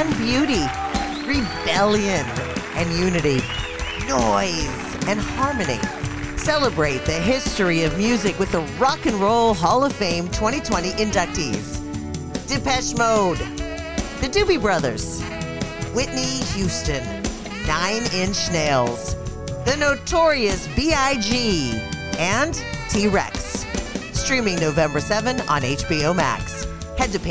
and beauty, rebellion and unity, noise and harmony. Celebrate the history of music with the Rock and Roll Hall of Fame 2020 inductees. Depeche Mode, the Doobie Brothers, Whitney Houston, Nine Inch Nails, the Notorious B.I.G., and T-Rex. Streaming November 7 on HBO Max. Head to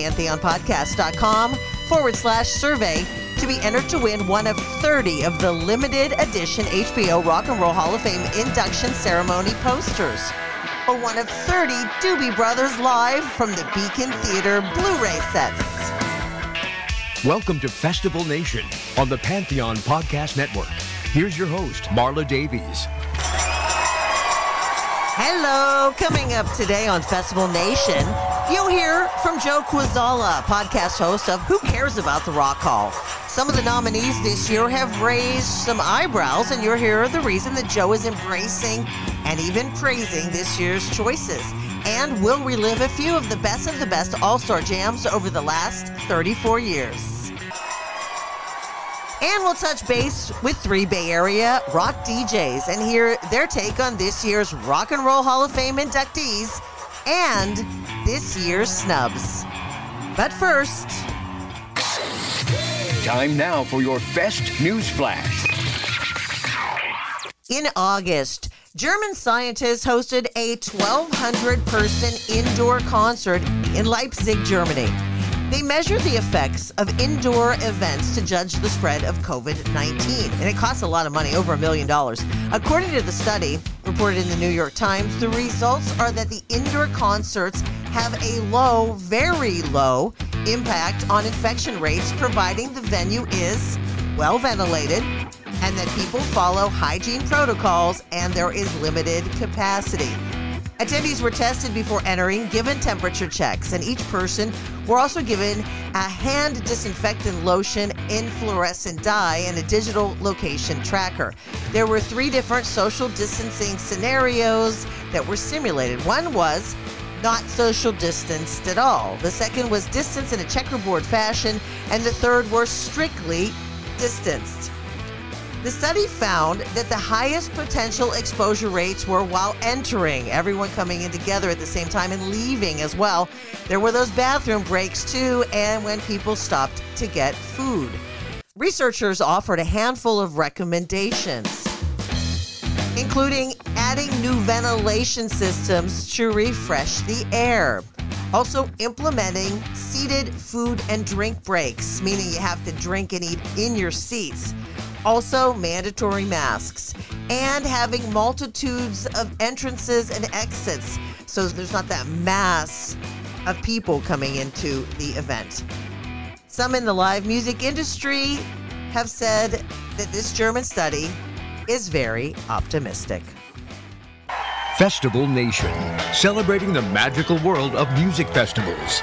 pantheonpodcast.com/survey to be entered to win one of 30 of the limited edition HBO Rock and Roll Hall of Fame induction ceremony posters. Or one of 30 Doobie Brothers live from the Beacon Theater Blu-ray sets. Welcome to Festival Nation on the Pantheon Podcast Network. Here's your host, Marla Davies. Hello, coming up today on Festival Nation, you'll hear from Joe Quazala, podcast host of Who Cares About the Rock Hall. Some of the nominees this year have raised some eyebrows, and you'll hear the reason that Joe is embracing and even praising this year's choices. And we'll relive a few of the best all-star jams over the last 34 years. And we'll touch base with 3 Bay Area rock DJs and hear their take on this year's Rock and Roll Hall of Fame inductees and this year's snubs. But first, time now for your Fest News Flash. In August, German scientists hosted a 1,200-person indoor concert in Leipzig, Germany. They measured the effects of indoor events to judge the spread of COVID-19, and it costs a lot of money, over $1 million. According to the study reported in the New York Times, the results are that the indoor concerts have a low, very low impact on infection rates, providing the venue is well ventilated and that people follow hygiene protocols and there is limited capacity. Attendees were tested before entering, given temperature checks, and each person were also given a hand disinfectant lotion, inflorescent dye, and a digital location tracker. There were 3 different social distancing scenarios that were simulated. One was not social distanced at all. The second was distance in a checkerboard fashion, and the third were strictly distanced. The study found that the highest potential exposure rates were while entering, everyone coming in together at the same time, and leaving as well. There were those bathroom breaks too, and when people stopped to get food. Researchers offered a handful of recommendations, including adding new ventilation systems to refresh the air. Also implementing seated food and drink breaks, meaning you have to drink and eat in your seats. Also, mandatory masks, and having multitudes of entrances and exits so there's not that mass of people coming into the event. Some in the live music industry have said that this German study is very optimistic. Festival Nation, celebrating the magical world of music festivals.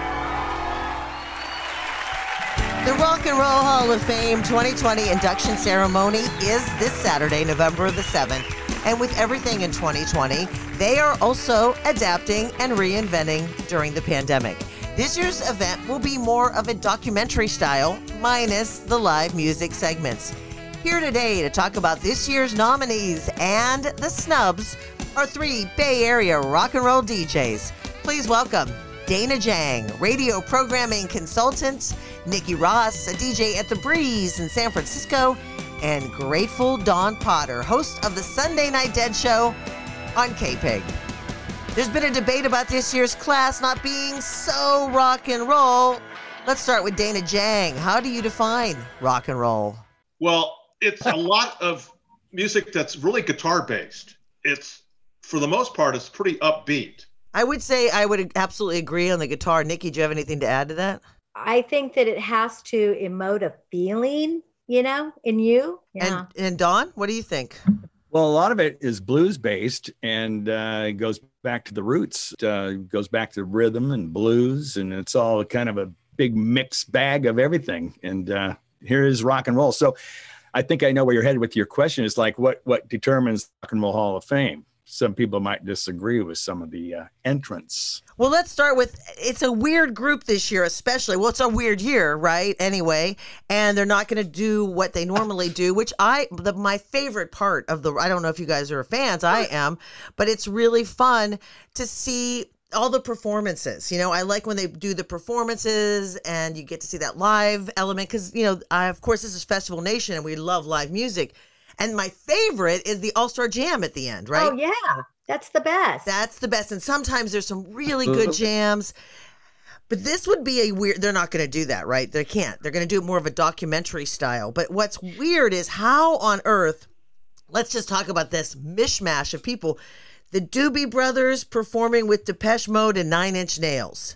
The Rock and Roll Hall of Fame 2020 induction ceremony is this Saturday, November the 7th. And with everything in 2020, they are also adapting and reinventing during the pandemic. This year's event will be more of a documentary style, minus the live music segments. Here today to talk about this year's nominees and the snubs are 3 Bay Area rock and roll DJs. Please welcome Dana Jang, radio programming consultant, Nikki Ross, a DJ at The Breeze in San Francisco, and Grateful Dawn Potter, host of the Sunday Night Dead Show on KPIG. There's been a debate about this year's class not being so rock and roll. Let's start with Dana Jang. How do you define rock and roll? Well, it's a lot of music that's really guitar-based. It's, for the most part, it's pretty upbeat. I would say I would absolutely agree on the guitar. Nikki, do you have anything to add to that? I think that it has to emote a feeling, in you. Yeah. And Dawn, what do you think? Well, a lot of it is blues-based and it goes back to the roots. Goes back to rhythm and blues, and it's all kind of a big mixed bag of everything. And here is rock and roll. So I think I know where you're headed with your question. Is like what determines Rock and Roll Hall of Fame. some people might disagree with some of the entrants. Well, let's start with, it's a weird group this year, especially. Well, it's a weird year, right? Anyway, and they're not going to do what they normally do, which my favorite part of I don't know if you guys are fans, I am, but it's really fun to see all the performances. I like when they do the performances and you get to see that live element because, of course, this is Festival Nation and we love live music. And my favorite is the All-Star Jam at the end, right? Oh, yeah. That's the best. That's the best. And sometimes there's some really good jams. But this would be they're not going to do that, right? They can't. They're going to do more of a documentary style. But what's weird is how on earth, let's just talk about this mishmash of people. The Doobie Brothers performing with Depeche Mode and Nine Inch Nails.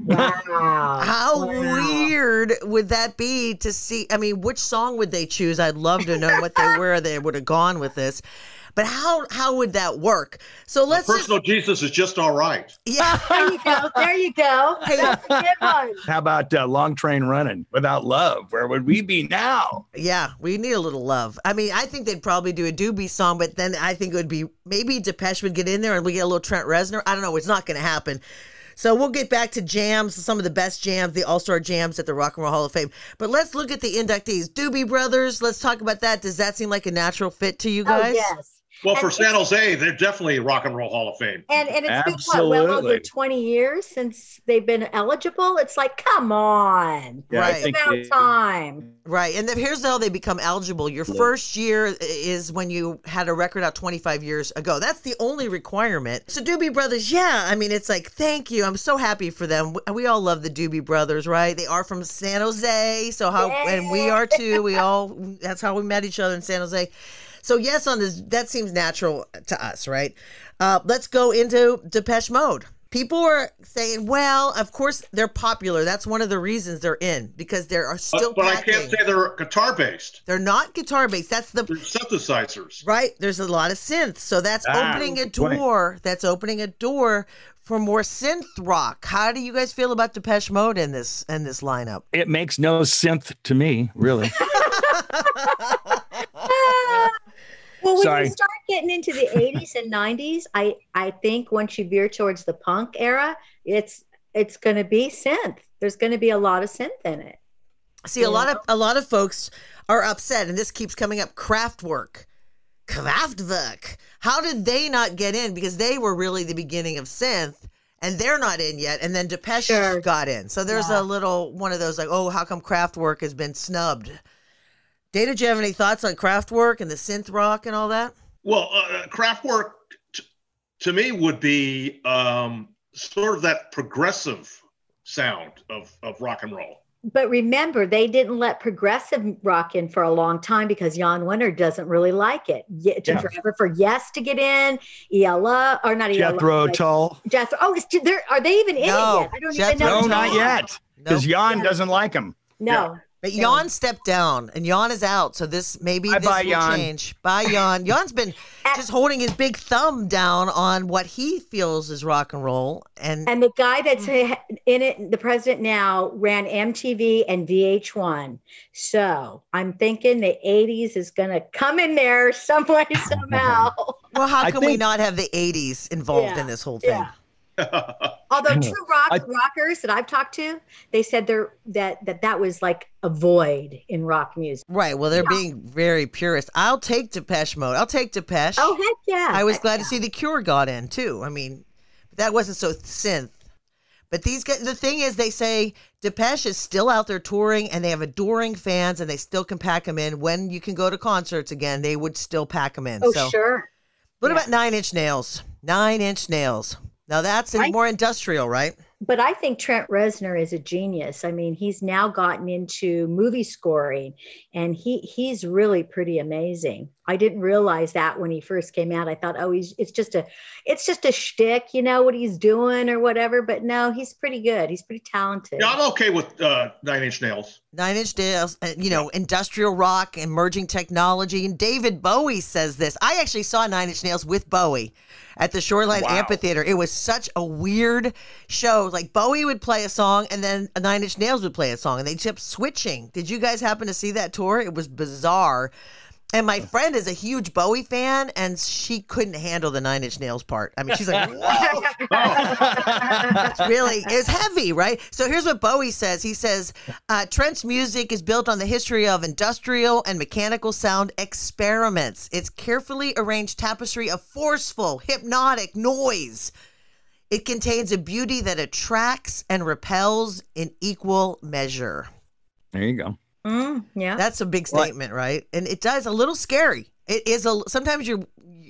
Wow. How weird would that be to see? I mean, which song would they choose? I'd love to know where they would have gone with this. But how would that work? So let's Personal Jesus is just all right. Yeah. There you go. Hey, that's a good one. How about Long Train Running? Without love, where would we be now? Yeah, we need a little love. I mean, I think they'd probably do a Doobie song, but then I think it would be maybe Depeche would get in there and we get a little Trent Reznor. I don't know. It's not going to happen. So we'll get back to jams, some of the best jams, the All-Star jams at the Rock and Roll Hall of Fame. But let's look at the inductees. Doobie Brothers, let's talk about that. Does that seem like a natural fit to you guys? Oh, yes. Well, for San Jose, they're definitely Rock and Roll Hall of Fame. And it's been well over 20 years since they've been eligible. It's like, come on. Yeah, right. It's about time. Right. And then here's how they become eligible. Your first year is when you had a record out 25 years ago. That's the only requirement. So Doobie Brothers, yeah, I mean, it's like, thank you. I'm so happy for them. We all love the Doobie Brothers, right? They are from San Jose. So and we are too. That's how we met each other in San Jose. So yes, on this, that seems natural to us, right? Let's go into Depeche Mode. People are saying, well, of course they're popular. That's one of the reasons they're in, because they are still But packing. I can't say they're guitar-based. They're not guitar-based. That's They're synthesizers. right. There's a lot of synths. So that's opening a door. That's opening a door for more synth rock. How do you guys feel about Depeche Mode in this lineup? It makes no synth to me, really. Well, when Sorry. you start getting into the 80s and 90s, I think once you veer towards the punk era, it's going to be synth. There's going to be a lot of synth in it. See, a lot of folks are upset, and this keeps coming up. Kraftwerk. How did they not get in? Because they were really the beginning of synth, and they're not in yet. And then Depeche got in. So there's a little one of those like, oh, how come Kraftwerk has been snubbed? Dana, do you have any thoughts on Kraftwerk and the synth rock and all that? Well, Kraftwerk to me would be sort of that progressive sound of rock and roll. But remember, they didn't let progressive rock in for a long time because Jan Wenner doesn't really like it. Forever for Yes to get in, ELO, or not ELO. Jethro Tull. Jethro. Oh, are they even in it yet? I don't even know. No, not yet. Because Jan doesn't like them. No. Yeah. But Jan stepped down, and Jan is out. So this will Jan. change. Bye, Jan. Jan's been just holding his big thumb down on what he feels is rock and roll. And the guy that's in it, the president now, ran MTV and VH1. So I'm thinking the 80s is going to come in there some way, somehow. well, how can we not have the 80s involved in this whole thing? Yeah. Although true rockers that I've talked to, they said that was like a void in rock music. Right. Well, they're being very purist. I'll take Depeche Mode. I'll take Depeche. Oh, heck yeah. I was glad to see The Cure got in, too. I mean, that wasn't so synth. But these guys, the thing is, they say Depeche is still out there touring, and they have adoring fans, and they still can pack them in. When you can go to concerts again, they would still pack them in. Oh, so, sure. What about 9 Inch Nails? 9 Inch Nails. Now that's more industrial, right? But I think Trent Reznor is a genius. I mean, he's now gotten into movie scoring, and he's really pretty amazing. I didn't realize that when he first came out. I thought, oh, it's just a shtick, what he's doing or whatever. But no, he's pretty good. He's pretty talented. Yeah, I'm okay with 9 Inch Nails. 9 Inch Nails, industrial rock, emerging technology. And David Bowie says this. I actually saw 9 Inch Nails with Bowie at the Shoreline Amphitheater. It was such a weird show. Like Bowie would play a song and then 9 Inch Nails would play a song, and they kept switching. Did you guys happen to see that tour? It was bizarre. And my friend is a huge Bowie fan, and she couldn't handle the Nine Inch Nails part. I mean, she's like, whoa. It's heavy, right? So here's what Bowie says. He says, Trent's music is built on the history of industrial and mechanical sound experiments. It's carefully arranged tapestry of forceful, hypnotic noise. It contains a beauty that attracts and repels in equal measure. There you go. Yeah. That's a big statement, right? And it does a little scary. It is sometimes you're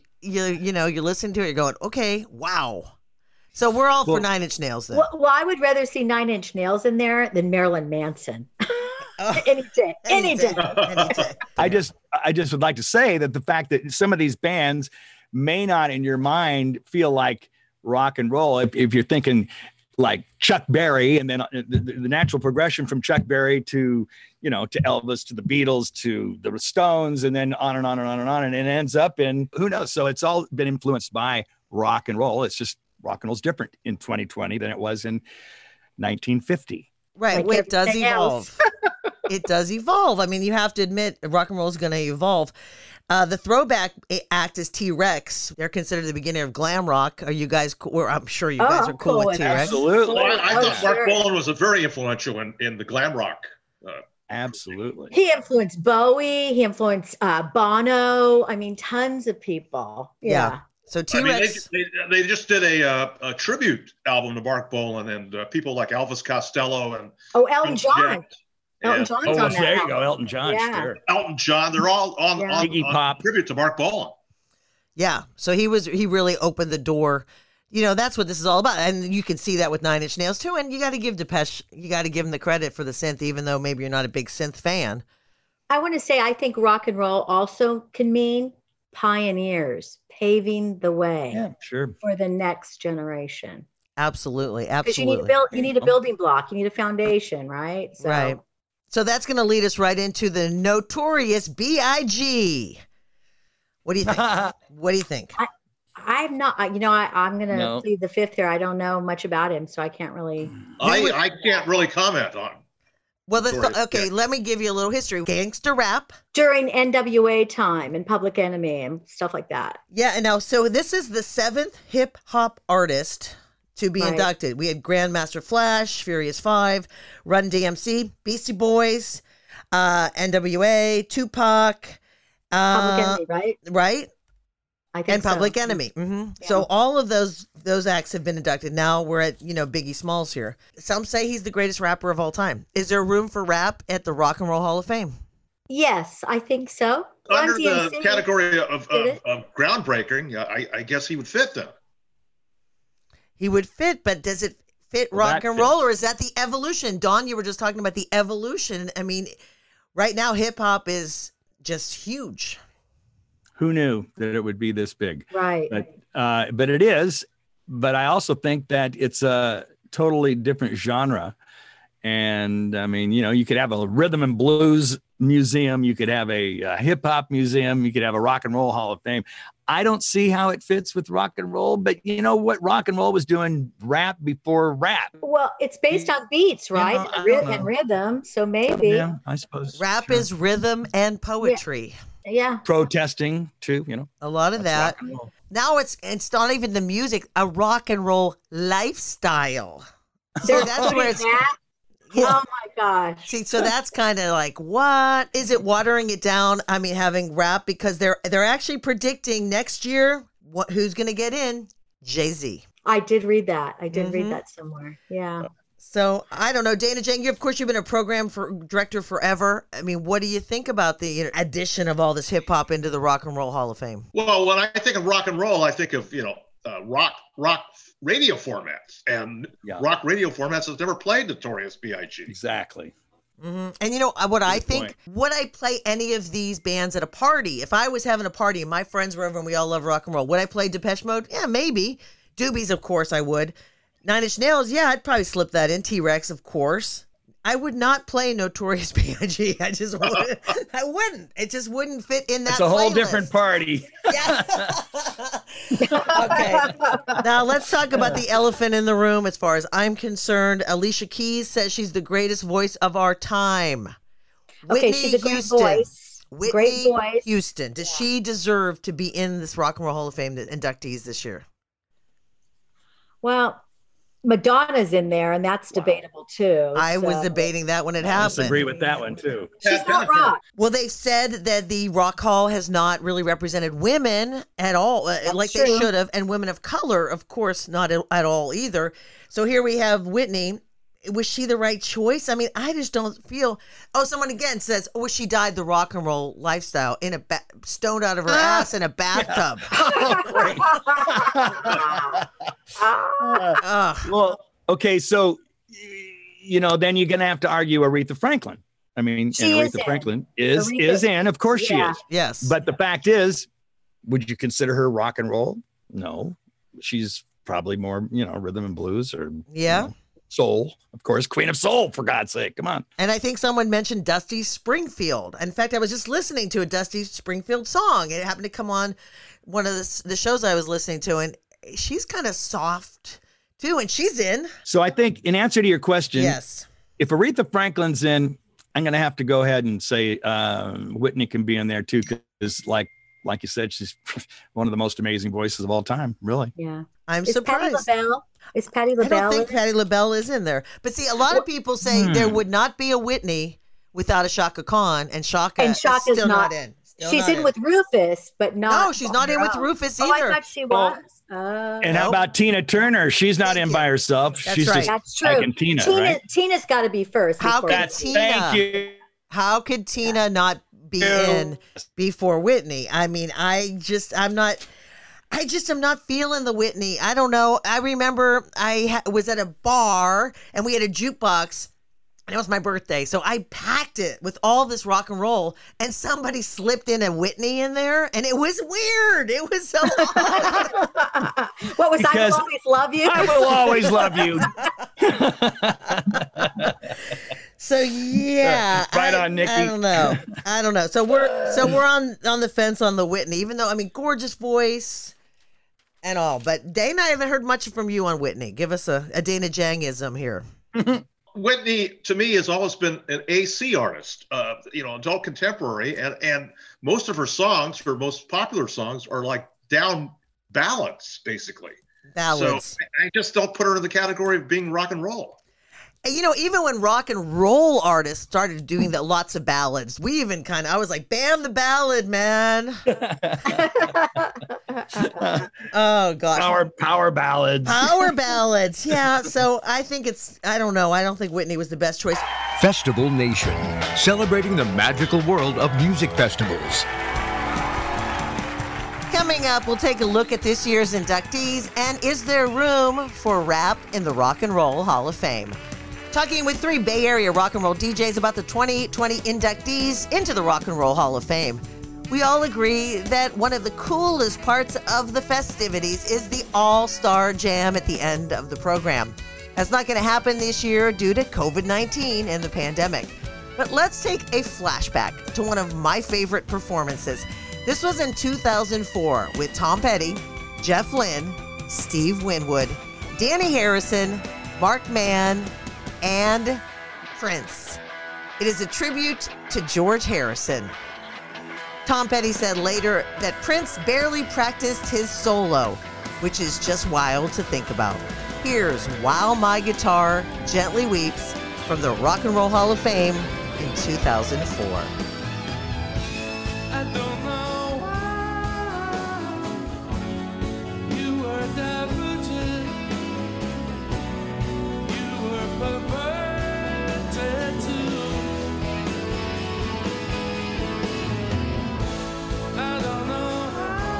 listening to it, you're going, okay, wow. So we're all for Nine Inch Nails then. Well, I would rather see 9 Inch Nails in there than Marilyn Manson. Any day. I just would like to say that the fact that some of these bands may not in your mind feel like rock and roll, if you're thinking like Chuck Berry, and then the natural progression from Chuck Berry to Elvis, to the Beatles, to the Stones, and then on and on and on and on. And it ends up in, who knows? So it's all been influenced by rock and roll. It's just rock and roll's different in 2020 than it was in 1950. Right. It does evolve. It does evolve. I mean, you have to admit rock and roll is going to evolve. The throwback act is T-Rex. They're considered the beginning of glam rock. Are you guys cool? Or I'm sure you guys are cool with T-Rex. Absolutely. Well, I thought Mark Bolan was very influential in the glam rock. Absolutely. He influenced Bowie. He influenced Bono. I mean, tons of people. Yeah. So T-Rex. I mean, they just did a tribute album to Mark Bolan, and people like Elvis Costello and Elton John. Elton John's on that. There you go, Elton John. Yeah. Sure. Elton John. They're all on Iggy Pop tribute to Mark Bolan. Yeah. So he really opened the door. That's what this is all about. And you can see that with Nine Inch Nails too. And you got to give Depeche, you got to give him the credit for the synth, even though maybe you're not a big synth fan. I want to say, I think rock and roll also can mean pioneers, paving the way for the next generation. Absolutely. Because you need a building block. You need a foundation, right? So. Right. So that's going to lead us right into the Notorious B.I.G. What do you think? What do you think? I'm not, I'm going to plead the fifth here. I don't know much about him, so I can't really. I can't really comment on. Well, let me give you a little history. Gangster rap. During NWA time and Public Enemy and stuff like that. Yeah, and now, so this is the 7th hip hop artist to be inducted. We had Grandmaster Flash, Furious 5, Run DMC, Beastie Boys, NWA, Tupac. Public Enemy, right? Right? I think Public Enemy. Mm-hmm. Yeah. So all of those acts have been inducted. Now we're at, Biggie Smalls here. Some say he's the greatest rapper of all time. Is there room for rap at the Rock and Roll Hall of Fame? Yes, I think so. Under the category of groundbreaking, I guess he would fit then. He would fit, but does it fit rock and roll, or is that the evolution? Dawn, you were just talking about the evolution. I mean, right now hip hop is just huge. Who knew that it would be this big? Right. But it is. But I also think that it's a totally different genre. And I mean, you could have a rhythm and blues museum. You could have a hip hop museum. You could have a rock and roll hall of fame. I don't see how it fits with rock and roll, but you know what? Rock and roll was doing rap before rap. Well, it's based on beats, right? And rhythm. So maybe. Yeah, I suppose. Rap is rhythm and poetry. Yeah. Protesting too, a lot of that. Now it's not even the music, a rock and roll lifestyle. So that's where it's. Yeah. Oh my gosh. See, so that's kind of like, what is it watering it down? I mean, having rap, because they're actually predicting next year who's going to get in? Jay-Z. I did read that. Read that somewhere. Yeah. So I don't know, Dana Jane, of course, you've been a program director forever. I mean, what do you think about the addition of all this hip hop into the Rock and Roll Hall of Fame? Well, when I think of rock and roll, I think of rock radio formats, and rock radio formats has never played Notorious B.I.G. Exactly. Mm-hmm. And what I think, would I play any of these bands at a party? If I was having a party and my friends were over and we all love rock and roll, would I play Depeche Mode? Yeah, maybe. Doobies, of course I would. Nine Inch Nails, yeah, I'd probably slip that in. T-Rex, of course. I would not play Notorious B.I.G. I just wouldn't. I wouldn't. It just wouldn't fit in that. It's a whole playlist. Different party. Yeah. Okay. Now let's talk about the elephant in the room. As far as I'm concerned, Alicia Keys says she's the greatest voice of our time. Okay, she's a great voice. Great Whitney voice. Houston. Does she deserve to be in this Rock and Roll Hall of Fame inductees this year? Well, Madonna's in there, and that's debatable too. I was so- debating that when it I happened. disagree with that one too. She's not rock. Well, they've said that the Rock Hall has not really represented women at all, like they true. should have, and women of color, of course, not at all either. So here we have Whitney. Was she the right choice? I mean, I just don't feel. Oh, someone again says, "Oh, she died the rock and roll lifestyle in a stoned out of her ass in a bathtub." Ugh. Well, okay, so then you're gonna have to argue Aretha Franklin. I mean, She and is Aretha in. Franklin is Aretha- in. Of course she Yeah. is. Yes, But the fact is, would you consider her rock and roll? No, she's probably more, rhythm and blues or yeah. soul. Of course, Queen of Soul, for God's sake. Come on. And I think someone mentioned Dusty Springfield. In fact, I was just listening to a Dusty Springfield song. It happened to come on one of the shows I was listening to, and she's kind of soft too, and she's in. So I think in answer to your question, Yes. if Aretha Franklin's in, I'm going to have to go ahead and say Whitney can be in there too, because like you said, she's one of the most amazing voices of all time, really. Yeah. I'm Is Patti surprised. LaBelle? Is Patti I LaBelle? don't think in it? Patti LaBelle is in there. But see, a lot of people say there would not be a Whitney without a Shaka Khan, and Shaka And is Shaka's still not not- in. Still She's not in with Rufus, but not. No, she's not in on her with own. Rufus Oh, I either. thought she Well, was. And how Nope. about Tina Turner? She's not Thank in you. by herself. That's She's right. just That's true. like Tina, right? Tina's got to be first. How before could Whitney. Tina- Thank you. How could Tina not be in before Whitney? I mean, I'm not feeling the Whitney. I don't know. I remember I was at a bar and we had a jukebox. And it was my birthday. So I packed it with all this rock and roll, and somebody slipped in a Whitney in there, and it was weird. It was so odd. What was I Because will always love you? I will always love you. So yeah, Right on, Nikki. I don't know. So we're on the fence on the Whitney, even though, I mean, gorgeous voice and all. But Dana, I haven't heard much from you on Whitney. Give us a Dana Jangism here. Whitney, to me, has always been an AC artist, adult contemporary, and most of her songs, her most popular songs, are like down ballads, basically. Ballads. So I just don't put her in the category of being rock and roll. And, even when rock and roll artists started doing lots of ballads, we even I was like, bam, the ballad, man. Oh, gosh. Power ballads. Power ballads. Yeah. So I think I don't know. I don't think Whitney was the best choice. Festival Nation, celebrating the magical world of music festivals. Coming up, we'll take a look at this year's inductees and is there room for rap in the Rock and Roll Hall of Fame? Talking with 3 Bay Area rock and roll DJs about the 2020 inductees into the Rock and Roll Hall of Fame. We all agree that one of the coolest parts of the festivities is the All-Star Jam at the end of the program. That's not going to happen this year due to COVID-19 and the pandemic. But let's take a flashback to one of my favorite performances. This was in 2004 with Tom Petty, Jeff Lynne, Steve Winwood, Danny Harrison, Mark Mann, and Prince. It is a tribute to George Harrison. Tom Petty said later that Prince barely practiced his solo, which is just wild to think about. Here's While My Guitar Gently Weeps from the Rock and Roll Hall of Fame in 2004. I don't know why you were diverted. You were perverted too. I don't know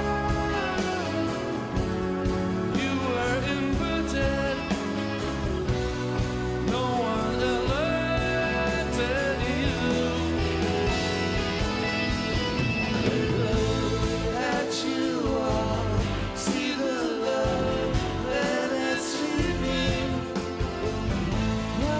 how you were inverted. No one alerted you. That you are, see the love that is sleeping.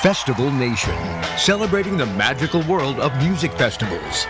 Festival Nation, celebrating the magical world of music festivals.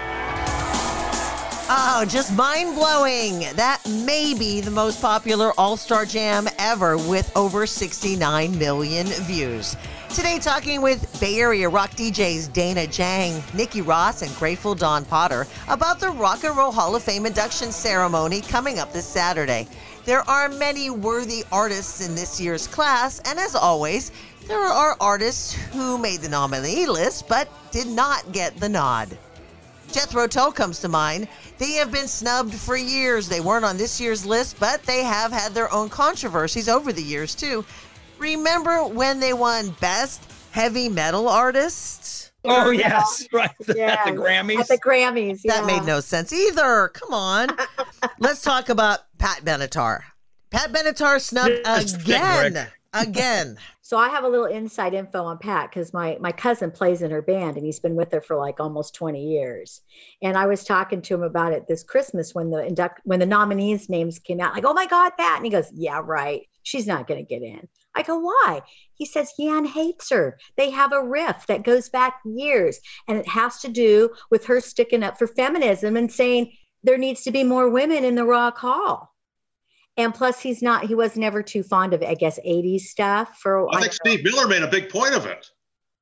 Oh, just mind-blowing. That may be the most popular All-Star Jam ever with over 69 million views. Today, talking with Bay Area rock DJs Dana Jang, Nikki Ross, and Grateful Dawn Potter about the Rock and Roll Hall of Fame induction ceremony coming up this Saturday. There are many worthy artists in this year's class, and as always, there are artists who made the nominee list but did not get the nod. Jethro Tull comes to mind. They have been snubbed for years. They weren't on this year's list, but they have had their own controversies over the years, too. Remember when they won Best Heavy Metal Artist? Oh, yes, right. Yeah. At the Grammys. At the Grammys, yeah. That made no sense either. Come on. Let's talk about Pat Benatar. Pat Benatar snubbed Just again. Rick. Again. So I have a little inside info on Pat because my cousin plays in her band and he's been with her for like almost 20 years. And I was talking to him about it this Christmas when the nominees' names came out. Like, oh my God, Pat. And he goes, yeah, right. She's not going to get in. I go, why? He says, Jan hates her. They have a riff that goes back years. And it has to do with her sticking up for feminism and saying there needs to be more women in the Rock Hall. And plus, he wasn't ever too fond of, I guess, 80s stuff. I think Steve Miller made a big point of it.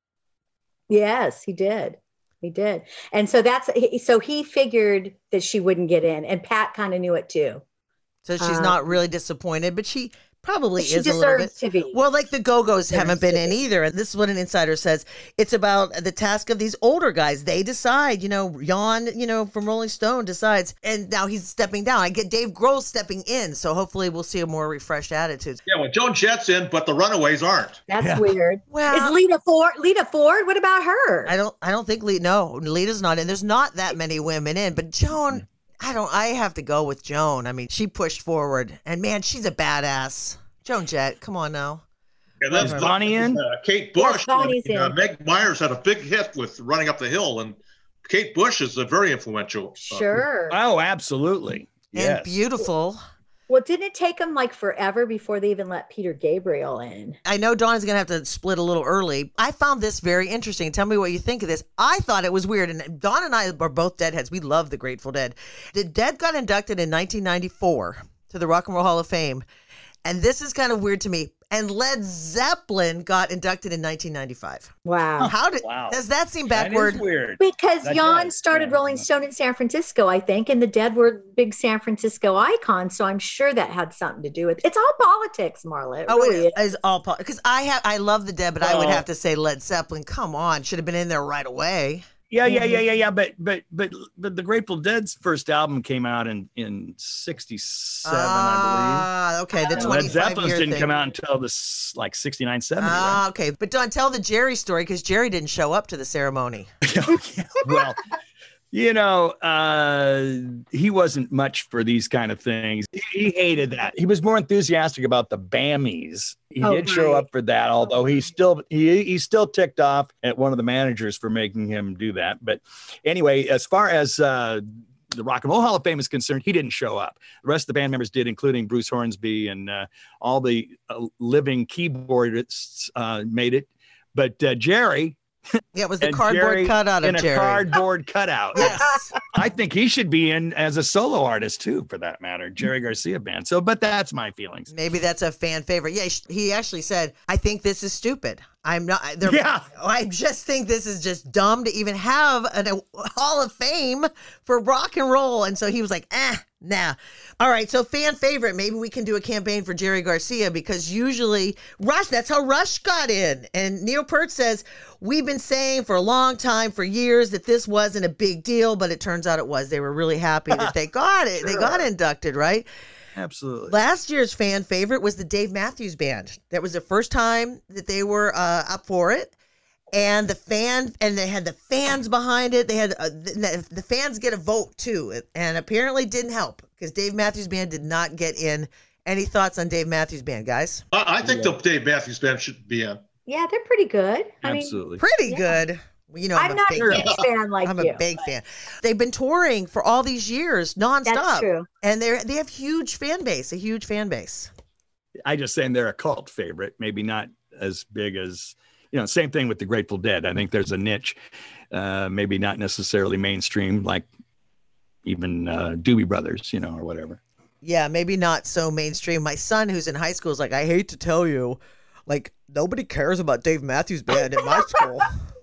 Yes, he did. He did. And so so he figured that she wouldn't get in. And Pat kind of knew it too. So she's not really disappointed, but she probably She is a little bit. deserves to be. Well, like the Go-Go's haven't been to in be. either. And this is what an insider says. It's about the task of these older guys. They decide, Jan, from Rolling Stone decides, and now he's stepping down. I get Dave Grohl stepping in. So hopefully we'll see a more refreshed attitude. Yeah, well, Joan Jett's in, but the Runaways aren't. That's weird. Well- Is Lita Ford? What about her? I don't think Lita's not in. There's not that many women in, but Joan, I have to go with Joan. I mean, she pushed forward and man, she's a badass. Joan Jett, come on now. And that's Is Bonnie in? Kate Bush. Yes, Bonnie's in. Meg Myers had a big hit with Running Up the Hill, and Kate Bush is a very influential. Sure. Oh, absolutely. And Yes. beautiful. Well, didn't it take them like forever before they even let Peter Gabriel in? I know Dawn's going to have to split a little early. I found this very interesting. Tell me what you think of this. I thought it was weird. And Dawn and I are both Deadheads. We love the Grateful Dead. The Dead got inducted in 1994 to the Rock and Roll Hall of Fame. And this is kind of weird to me. And Led Zeppelin got inducted in 1995. Wow. Wow. Does that seem That backward? is weird. Because That Jan does, started yeah. Rolling Stone in San Francisco, I think, and the Dead were big San Francisco icons. So I'm sure that had something to do with it. It's all politics, Marla. It Oh, really it is all because I love the Dead, but I would have to say Led Zeppelin. Come on, should have been in there right away. Yeah. But the Grateful Dead's first album came out in '67, I Ah, okay, the believe. And Led 25 Zeppelin's year didn't thing. come out until this like '69, '70. Ah, okay. But Don, tell the Jerry story because Jerry didn't show up to the ceremony. Right? Well, he wasn't much for these kind of things. He hated that. He was more enthusiastic about the Bammies. He did show up for that, although he's still ticked off at one of the managers for making him do that. But anyway, as far as the Rock and Roll Hall of Fame is concerned, he didn't show up. The rest of the band members did, including Bruce Hornsby and all the living keyboardists made it. But Jerry. Yeah, it was the And cardboard Jerry cutout of in a Jerry. cardboard cutout. Yes. I think he should be in as a solo artist too, for that matter. Jerry Garcia band. So, but that's my feelings. Maybe that's a fan favorite. Yeah, he actually said, "I think this is stupid. I'm not. Yeah. I just think this is just dumb to even have a Hall of Fame for rock and roll." And so he was like, nah. All right, so fan favorite. Maybe we can do a campaign for Jerry Garcia because usually Rush, that's how Rush got in. And Neil Peart says, we've been saying for a long time, for years, that this wasn't a big deal, but it turns out it was. They were really happy that they got it. They got inducted, right? Absolutely. Last year's fan favorite was the Dave Matthews Band. That was the first time that they were up for it. And they had the fans behind it. They had the fans get a vote too, and apparently didn't help because Dave Matthews Band did not get in. Any thoughts on Dave Matthews Band, guys? I think the Dave Matthews Band should be in. Yeah, they're pretty good. Absolutely. Pretty good. You know, I'm not a big huge fan like I'm you. a big fan. They've been touring for all these years nonstop. That's true. And they have huge fan base, a huge fan base. I just saying they're a cult favorite, maybe not as big as same thing with the Grateful Dead. I think there's a niche, maybe not necessarily mainstream, like even Doobie Brothers, or whatever. Yeah, maybe not so mainstream. My son, who's in high school, is like, I hate to tell you, like, nobody cares about Dave Matthews Band in my school.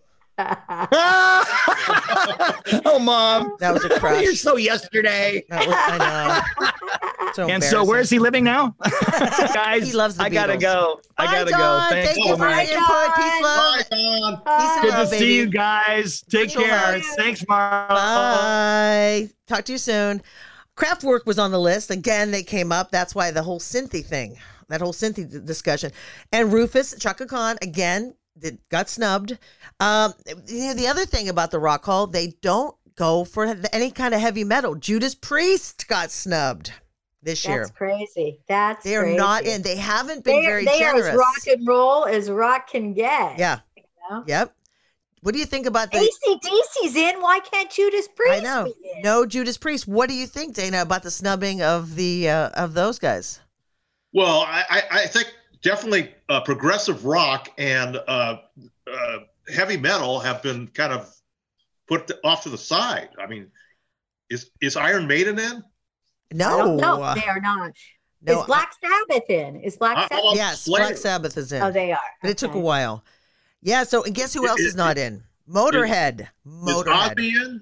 Oh, Mom. That was a crush. You're so yesterday. I know. So And so where's he living now? Guys, He loves the I gotta Beatles. go. I Bye, gotta Don. go. Thanks Thank so you for your much. input. Peace, love. Bye, Don. Peace and Good to love, see baby. you guys. Take Bye. care. Thanks, Marla. Bye. Talk to you soon. Kraftwerk was on the list. Again, they came up. That's why the whole synthy thing, that whole synthy discussion. And Rufus, Chaka Khan, again, got snubbed. The other thing about the Rock Hall, they don't go for any kind of heavy metal. Judas Priest got snubbed this year. That's crazy. That's They are crazy. not in. They haven't been very they generous. are as rock and roll as rock can get. Yeah. know? Yep. What do you think about the AC/DC's in? Why can't Judas Priest I know. be in? No Judas Priest. What do you think, Dana, about the snubbing of the of those guys? Well, I think definitely progressive rock and heavy metal have been kind of put off to the side. I mean, is Iron Maiden in? No. No, they are not. No, Is Black Sabbath in? Is Black Sabbath? Yes, Slayer. Black Sabbath is in. Oh, they are. But it took a Okay. while. Yeah, so and guess who else is not in? Motorhead. Is Motorhead. Ozzy in?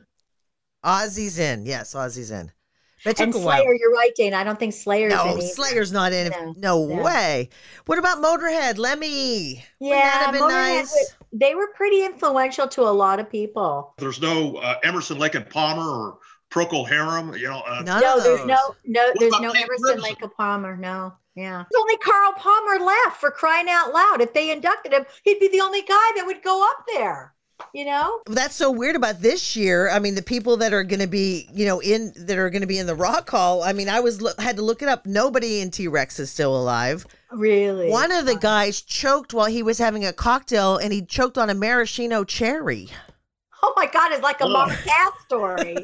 Ozzy's in. Yes, Ozzy's in. But it And took a while. Slayer, you're right, Dana. I don't think Slayer's in No, either. Slayer's not in. No, No no. way. What about Motorhead? Lemmy. Wouldn't that Yeah, have been Motorhead nice? they were pretty influential to a lot of people. There's no Emerson, Lake and Palmer or Procol Harum. You know, None No, of there's those. there's about no Pete Emerson, Richardson? Lake of Palmer. No, yeah. There's only Carl Palmer left, for crying out loud. If they inducted him, he'd be the only guy that would go up there. You know? That's so weird about this year. I mean, the people that are going to be, in the Rock Hall. I mean, had to look it up. Nobody in T-Rex is still alive. Really? One of the guys choked while he was having a cocktail, and he choked on a maraschino cherry. Oh my God, it's like a Mark Cat story.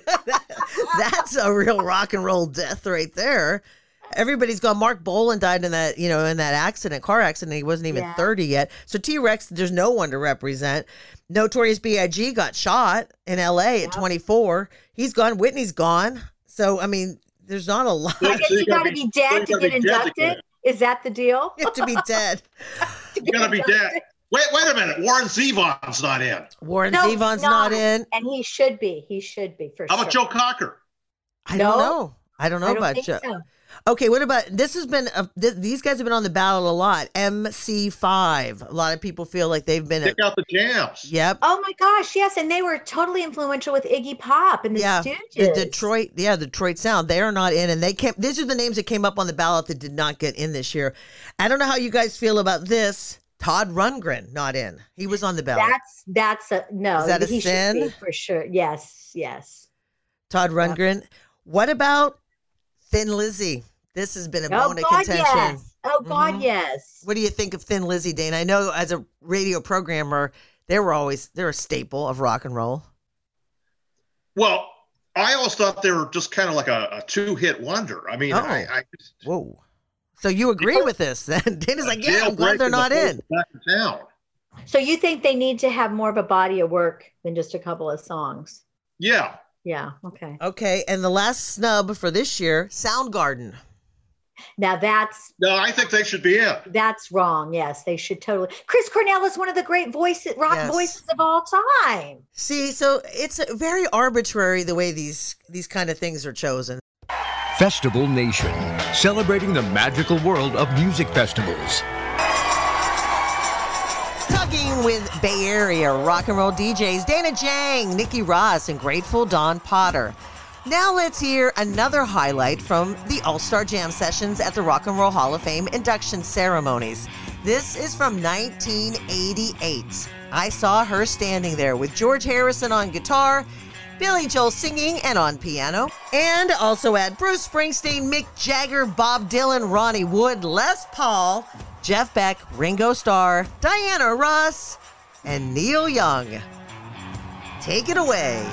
That's a real rock and roll death right there. Everybody's gone. Mark Bolan died in that, in that car accident. He wasn't even 30 yet. So T-Rex, there's no one to represent. Notorious B.I.G. got shot in L.A. at 24. He's gone. Whitney's gone. So, I mean, there's not a lot. I guess you got to be dead to get inducted. Is that the deal? You have to be dead. You gotta be dead. Wait a minute. Warren Zevon's not in. Warren No, Zevon's he's not in. And he should be. He should be, for How sure. about Joe Cocker? I No. don't know. I don't know I don't about think Joe. so. Okay, what about this? Has been these guys have been on the ballot a lot. MC5. A lot of people feel like they've been. Pick out the jams. Yep. Oh my gosh, yes. And they were totally influential with Iggy Pop and the Stooges. The Detroit Sound. They are not in, and they came. These are the names that came up on the ballot that did not get in this year. I don't know how you guys feel about this. Todd Rundgren not in. He was on the ballot. That's a no. Is that a he should sin? be, for sure. Yes. Todd Rundgren. What about Thin Lizzy? This has been a bone of contention. Yes. Oh God, Mhm. yes. What do you think of Thin Lizzy, Dane? I know as a radio programmer, they're a staple of rock and roll. Well, I always thought they were just kind of like a two-hit wonder. I mean, Oh. I Whoa. So you agree with this then? Dana's like, yeah, I'm glad jailbreaking they're not the in. back in town. So you think they need to have more of a body of work than just a couple of songs? Yeah. Yeah. Okay. Okay, and the last snub for this year, Soundgarden. Now No, I think they should be in. that's wrong. Yes, they should totally. Chris Cornell is one of the great rock Yes. voices of all time. See, so it's very arbitrary the way these kind of things are chosen. Festival Nation, celebrating the magical world of music festivals. Talking with Bay Area rock and roll DJs Dana Jang, Nikki Ross, and Grateful Don Potter. Now let's hear another highlight from the All-Star Jam sessions at the Rock and Roll Hall of Fame induction ceremonies. This is from 1988. I saw her standing there with George Harrison on guitar, Billy Joel singing and on piano, and also at Bruce Springsteen, Mick Jagger, Bob Dylan, Ronnie Wood, Les Paul, Jeff Beck, Ringo Starr, Diana Ross, and Neil Young. Take it away.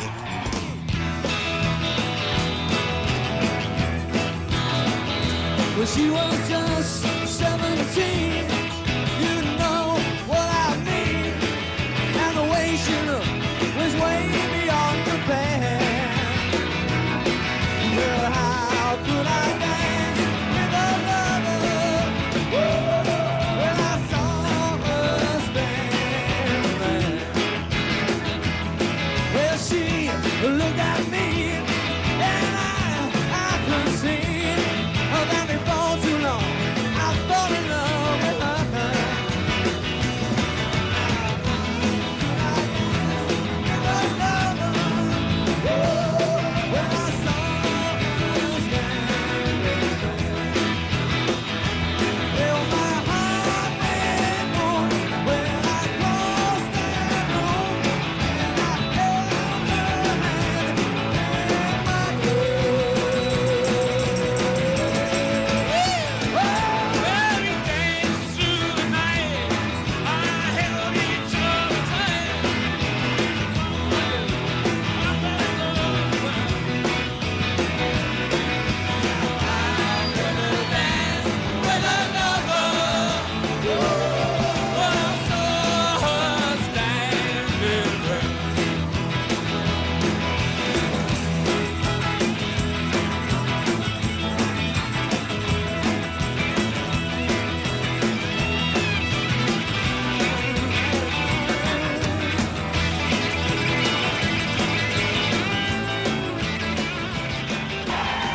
Well, she was just 17. You know what I mean.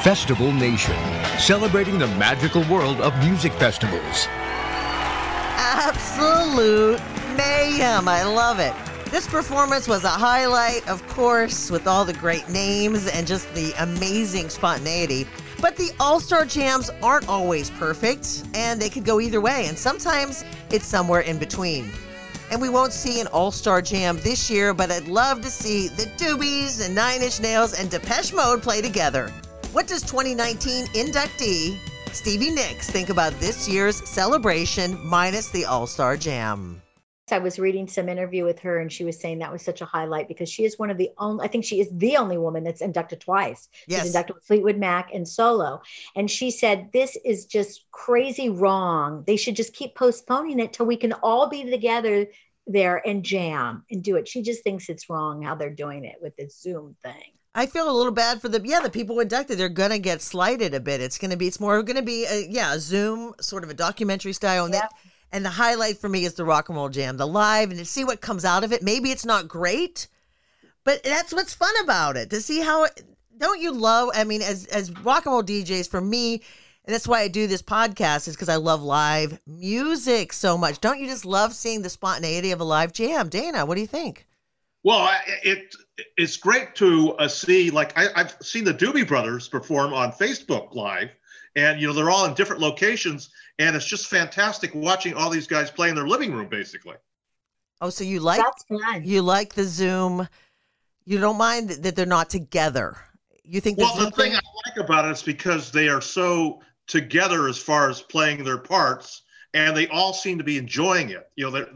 Festival Nation, celebrating the magical world of music festivals. Absolute mayhem. I love it. This performance was a highlight, of course, with all the great names and just the amazing spontaneity. But the All-Star Jams aren't always perfect, and they could go either way, and sometimes it's somewhere in between. And we won't see an All-Star Jam this year, but I'd love to see the Doobies and Nine Inch Nails and Depeche Mode play together. What does 2019 inductee Stevie Nicks think about this year's celebration minus the All-Star Jam? I was reading some interview with her, and she was saying that was such a highlight because she is one of the only, I think she is the only woman that's inducted twice. Yes. She's inducted with Fleetwood Mac and solo. And she said, this is just crazy wrong. They should just keep postponing it till we can all be together there and jam and do it. She just thinks it's wrong how they're doing it with this Zoom thing. I feel a little bad for the people inducted. They're going to get slighted a bit. It's more going to be a Zoom, sort of a documentary style. And, and the highlight for me is the Rock and Roll Jam, the live, and to see what comes out of it. Maybe it's not great, but that's what's fun about it, to see how don't you love, I mean, as rock and roll DJs, for me, and that's why I do this podcast, is because I love live music so much. Don't you just love seeing the spontaneity of a live jam? Dana, what do you think? Well, it's great to see, like, I've seen the Doobie Brothers perform on Facebook Live, and, they're all in different locations, and it's just fantastic watching all these guys play in their living room, basically. Oh, so you like the Zoom, you don't mind that they're not together. You think the thing I like about it is because they are so together as far as playing their parts, and they all seem to be enjoying it.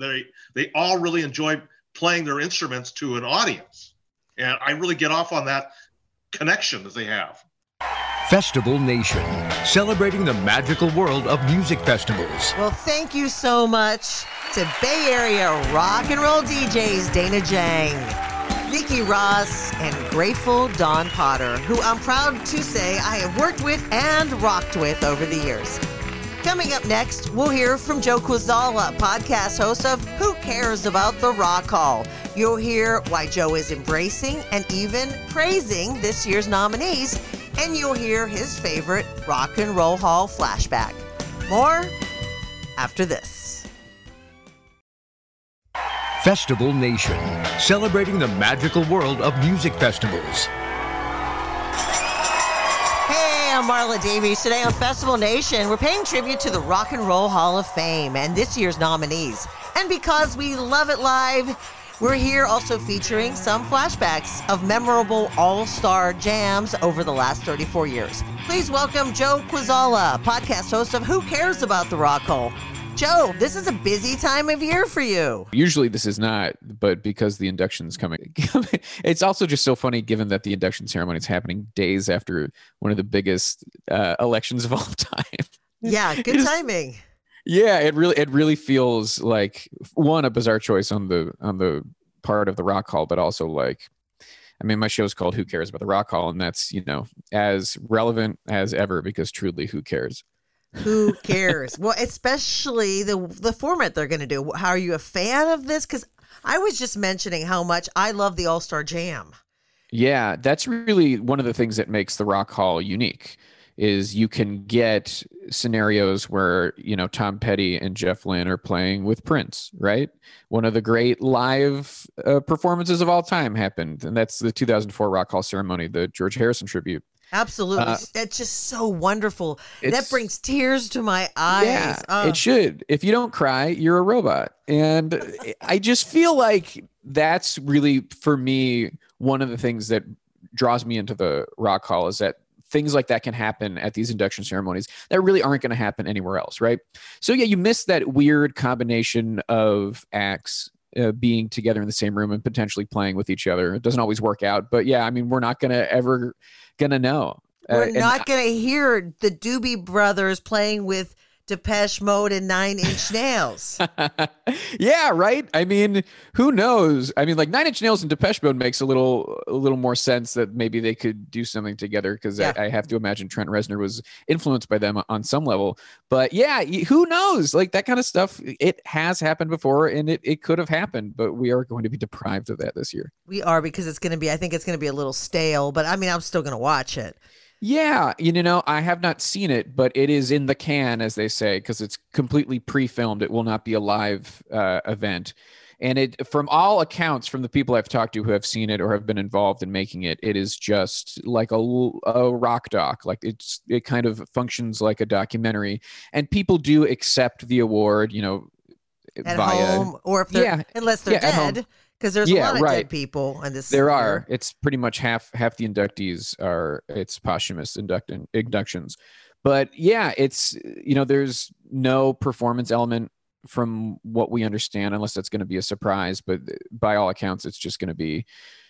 They all really enjoy playing their instruments to an audience, and I really get off on that connection that they have. Festival Nation, celebrating the magical world of music festivals. Well, thank you so much to Bay Area rock and roll DJs Dana Jang, Nikki Ross, and Grateful Dawn Potter, who I'm proud to say I have worked with and rocked with over the years. Coming up next, we'll hear from Joe Quazala, podcast host of Who Cares About the Rock Hall. You'll hear why Joe is embracing and even praising this year's nominees, and you'll hear his favorite Rock and Roll Hall flashback. More after this. Festival Nation, celebrating the magical world of music festivals. Hey, I'm Marla Davies. Today on Festival Nation, we're paying tribute to the Rock and Roll Hall of Fame and this year's nominees. And because we love it live, we're here also featuring some flashbacks of memorable all-star jams over the last 34 years. Please welcome Joe Quazala, podcast host of Who Cares About the Rock Hall. Joe, this is a busy time of year for you. Usually this is not, but because the induction's coming, it's also just so funny given that the induction ceremony is happening days after one of the biggest elections of all time. Yeah, good timing. Yeah, it really feels like, one, a bizarre choice on the part of the Rock Hall, but also like, I mean, my show's called Who Cares About the Rock Hall, and that's, as relevant as ever, because truly, who cares? Who cares? Well, especially the format they're going to do. How are you a fan of this? Because I was just mentioning how much I love the All-Star Jam. Yeah, that's really one of the things that makes the Rock Hall unique, is you can get scenarios where, Tom Petty and Jeff Lynne are playing with Prince, right? One of the great live performances of all time happened, and that's the 2004 Rock Hall ceremony, the George Harrison tribute. Absolutely. It's just so wonderful. That brings tears to my eyes. Yeah, It should. If you don't cry, you're a robot. And I just feel like that's really, for me, one of the things that draws me into the Rock Hall, is that things like that can happen at these induction ceremonies that really aren't going to happen anywhere else, right? So yeah, you miss that weird combination of acts being together in the same room and potentially playing with each other. It doesn't always work out, but yeah, I mean, we're not ever gonna know. We're not gonna hear the Doobie Brothers playing with Depeche Mode and Nine Inch Nails. Yeah, right. I mean, who knows? I mean, like Nine Inch Nails and Depeche Mode makes a little more sense that maybe they could do something together, because I have to imagine Trent Reznor was influenced by them on some level. But yeah, who knows? Like that kind of stuff, it has happened before, and it could have happened, but we are going to be deprived of that this year. We are, because I think it's going to be a little stale, but I mean, I'm still going to watch it. Yeah, I have not seen it, but it is in the can, as they say, because it's completely pre-filmed. It will not be a live event. And it, from all accounts, from the people I've talked to who have seen it or have been involved in making it, it is just like a rock doc. Like it kind of functions like a documentary, and people do accept the award, At via home, or if they're, unless they're dead, because there's a lot of dead people in this. There are. It's pretty much half the inductees are. It's posthumous inductions, but yeah, it's there's no performance element from what we understand, unless that's going to be a surprise. But by all accounts, it's just going to be,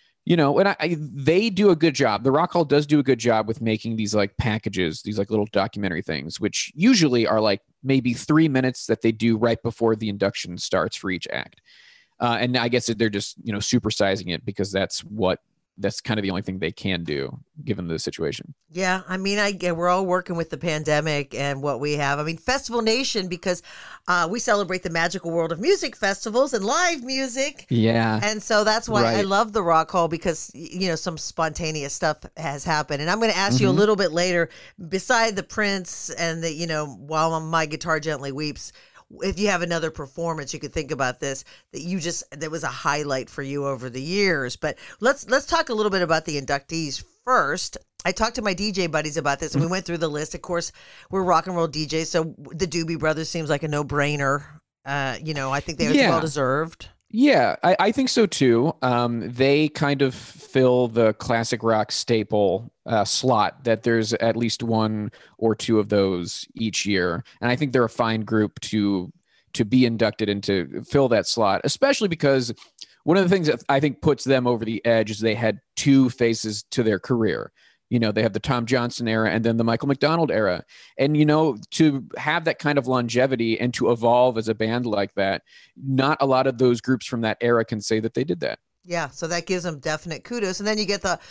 and they do a good job. The Rock Hall does do a good job with making these like packages, these like little documentary things, which usually are like maybe 3 minutes that they do right before the induction starts for each act. And I guess they're just, supersizing it because that's kind of the only thing they can do given the situation. Yeah. I mean, we're all working with the pandemic and what we have. I mean, Festival Nation, because we celebrate the magical world of music festivals and live music. Yeah. And so that's why I love the Rock Hall, because, some spontaneous stuff has happened. And I'm going to ask you a little bit later, beside the Prince and the, While My Guitar Gently Weeps, if you have another performance, you could think about this, that was a highlight for you over the years. But let's talk a little bit about the inductees first. I talked to my DJ buddies about this, and we went through the list. Of course, we're rock and roll DJs, so the Doobie Brothers seems like a no-brainer. I think they're well-deserved. Yeah, I think so too. They kind of fill the classic rock staple slot, that there's at least one or two of those each year. And I think they're a fine group to be inducted and to fill that slot, especially because one of the things that I think puts them over the edge is they had two phases to their career. They have the Tom Johnson era and then the Michael McDonald era. And, to have that kind of longevity and to evolve as a band like that, not a lot of those groups from that era can say that they did that. Yeah, so that gives them definite kudos. And then you get the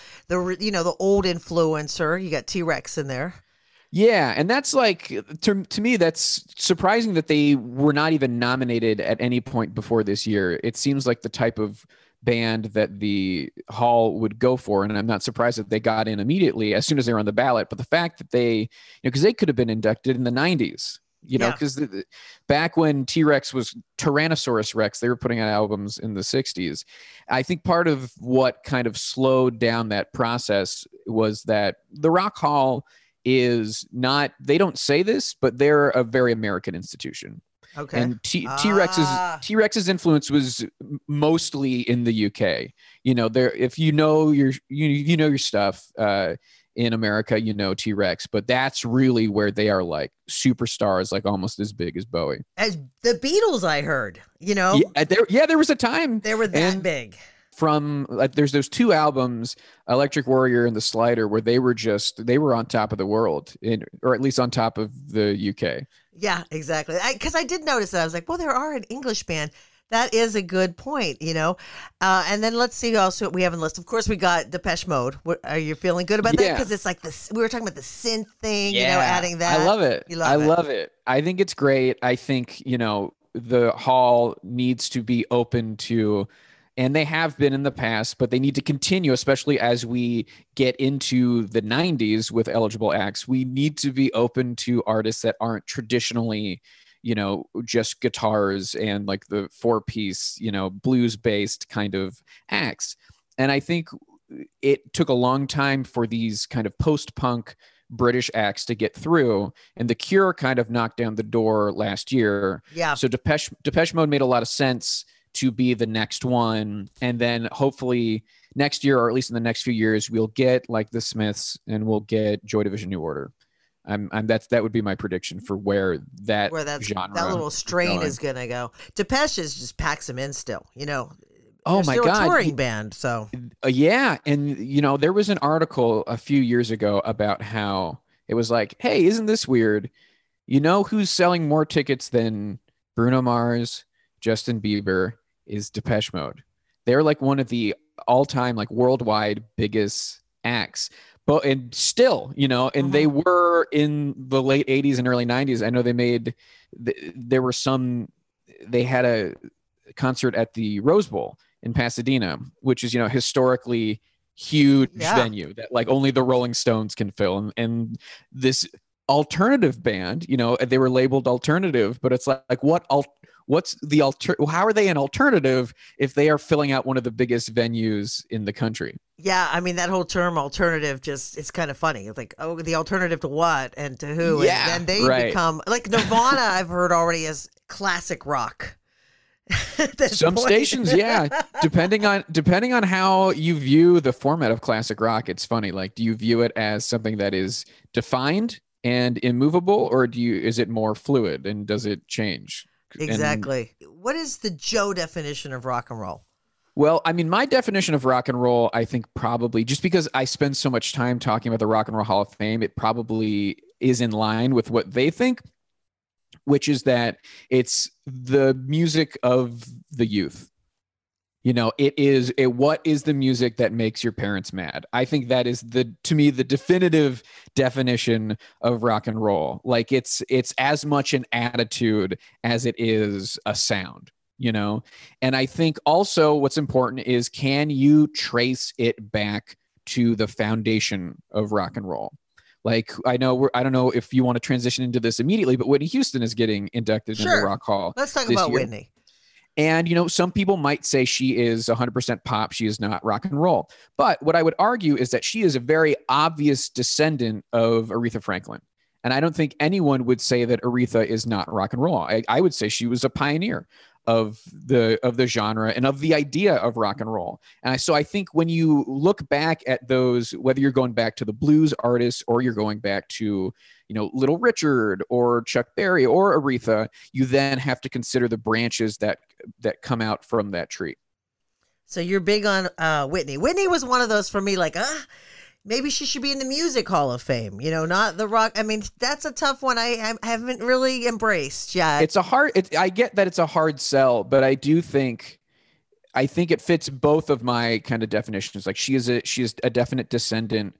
old influencer. You got T-Rex in there. Yeah, and that's like, to me, that's surprising that they were not even nominated at any point before this year. It seems like the type of band that the Hall would go for, and I'm not surprised that they got in immediately as soon as they were on the ballot. But the fact that they, because they could have been inducted in the 90s, because back when T-Rex was Tyrannosaurus Rex, they were putting out albums in the 60s. I think part of what kind of slowed down that process was that the Rock Hall is not, they don't say this, but they're a very American institution. Okay. And T-Rex's influence was mostly in the UK. There, if you know your stuff in America, T-Rex, but that's really where they are like superstars, like almost as big as Bowie. As the Beatles, I heard. There was a time they were that big. From there's those two albums, Electric Warrior and The Slider, where they were on top of the world, or at least on top of the UK. Yeah, exactly. Because I did notice that. I was like, well, there are an English band. That is a good point, And then let's see also what we have in the list. Of course, we got Depeche Mode. Are you feeling good about that? Because it's like this. We were talking about the synth thing, adding that. I love it. I love it. I think it's great. I think, the Hall needs to be open to, and they have been in the past, but they need to continue, especially as we get into the 90s with eligible acts. We need to be open to artists that aren't traditionally, just guitars and like the 4-piece, blues-based kind of acts. And I think it took a long time for these kind of post-punk British acts to get through, and The Cure kind of knocked down the door last year. Yeah. So Depeche Mode made a lot of sense to be the next one, and then hopefully next year, or at least in the next few years, we'll get like the Smiths and we'll get Joy Division New Order. That would be my prediction for where that genre, that little strain is gonna go. Depeche just packs them in still, Oh my God, a touring band. So yeah, and there was an article a few years ago about how it was like, hey, isn't this weird? Who's selling more tickets than Bruno Mars, Justin Bieber, is Depeche Mode. They're like one of the all-time like worldwide biggest acts. But and still, and they were in the late 80s and early 90s. I know they had a concert at the Rose Bowl in Pasadena, which is, historically huge Yeah. venue that like only the Rolling Stones can fill. And this alternative band, you know, they were labeled alternative, but it's like what's the how are they an alternative if they are filling out one of the biggest venues in the country? Yeah, I mean that whole term alternative it's kind of funny. It's like, oh, the alternative to what and to who? Yeah, and then they right. become like Nirvana. I've heard already as classic rock. At this Some point. stations, yeah, depending on how you view the format of classic rock. It's funny. Like, do you view it as something that is defined and immovable, or is it more fluid and does it change? Exactly. What is the Joe definition of rock and roll? Well, I mean, my definition of rock and roll, I think probably just because I spend so much time talking about the Rock and Roll Hall of Fame, it probably is in line with what they think, which is that it's the music of the youth. You know, what is the music that makes your parents mad? I think that is to me, the definitive definition of rock and roll. Like it's as much an attitude as it is a sound, you know? And I think also what's important is, can you trace it back to the foundation of rock and roll? Like, I don't know if you want to transition into this immediately, but Whitney Houston is getting inducted into the Rock Hall. Let's talk this about year. Whitney. And, you know, some people might say she is 100% pop. She is not rock and roll. But what I would argue is that she is a very obvious descendant of Aretha Franklin. And I don't think anyone would say that Aretha is not rock and roll. I would say she was a pioneer of the genre and of the idea of rock and roll. And so I think when you look back at those, whether you're going back to the blues artists or you're going back to, you know, Little Richard or Chuck Berry or Aretha, you then have to consider the branches that come out from that tree. So you're big on Whitney. Whitney was one of those for me, like, maybe she should be in the Music Hall of Fame, you know, not the rock. I mean, that's a tough one. I haven't really embraced yet. I get that it's a hard sell, but I think it fits both of my kind of definitions. Like she is a definite descendant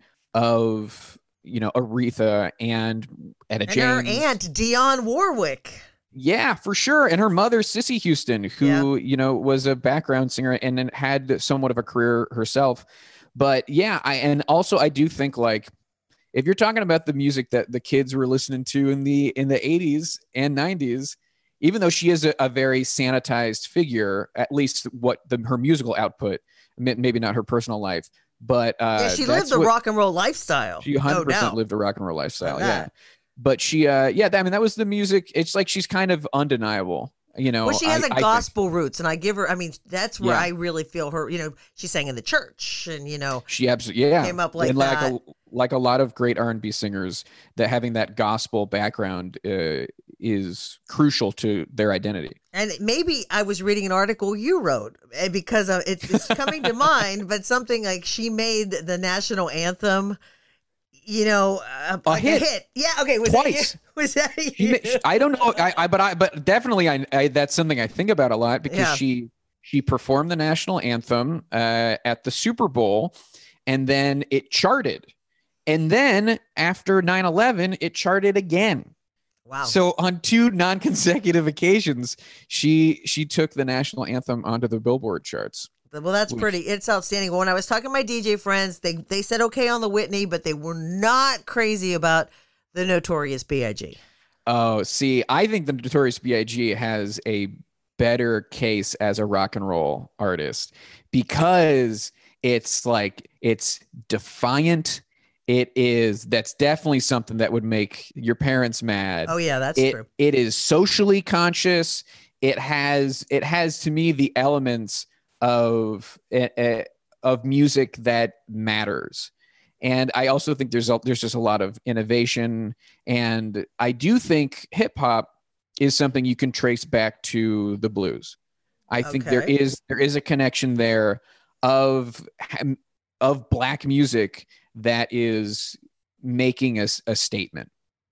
of, you know, Aretha and Etta James. Her aunt, Dionne Warwick. Yeah, for sure. And her mother, Cissy Houston, who, you know, was a background singer and then had somewhat of a career herself. But yeah, I do think, like, if you're talking about the music that the kids were listening to in the 80s and 90s, even though she is a very sanitized figure, at least her musical output, maybe not her personal life, but she lived the rock and roll lifestyle. She 100% lived the rock and roll lifestyle. Yeah. But she, I mean, that was the music. It's like she's kind of undeniable. You know, well, she has a gospel roots, and I give her. I mean, that's where I really feel her. You know, she sang in the church, and you know, she absolutely came up like that. Like a lot of great R&B singers, that having that gospel background is crucial to their identity. And maybe I was reading an article you wrote, because it's coming to mind, but something like she made the national anthem. You know, like a hit. Yeah. Okay. Was twice. Was that you? I don't know. But definitely, I that's something I think about a lot, because she performed the national anthem at the Super Bowl, and then it charted, and then after 9/11, it charted again. Wow. So on 2 non-consecutive occasions, she took the national anthem onto the Billboard charts. Well, that's it's outstanding. When I was talking to my DJ friends, they said okay on the Whitney, but they were not crazy about the Notorious B.I.G. Oh, see, I think the Notorious B.I.G. has a better case as a rock and roll artist, because it's defiant. That's definitely something that would make your parents mad. Oh yeah, that's true. It is socially conscious. It has to me the elements of music that matters. And I also think there's just a lot of innovation, and I do think hip hop is something you can trace back to the blues. I think there is a connection there of black music that is making a statement.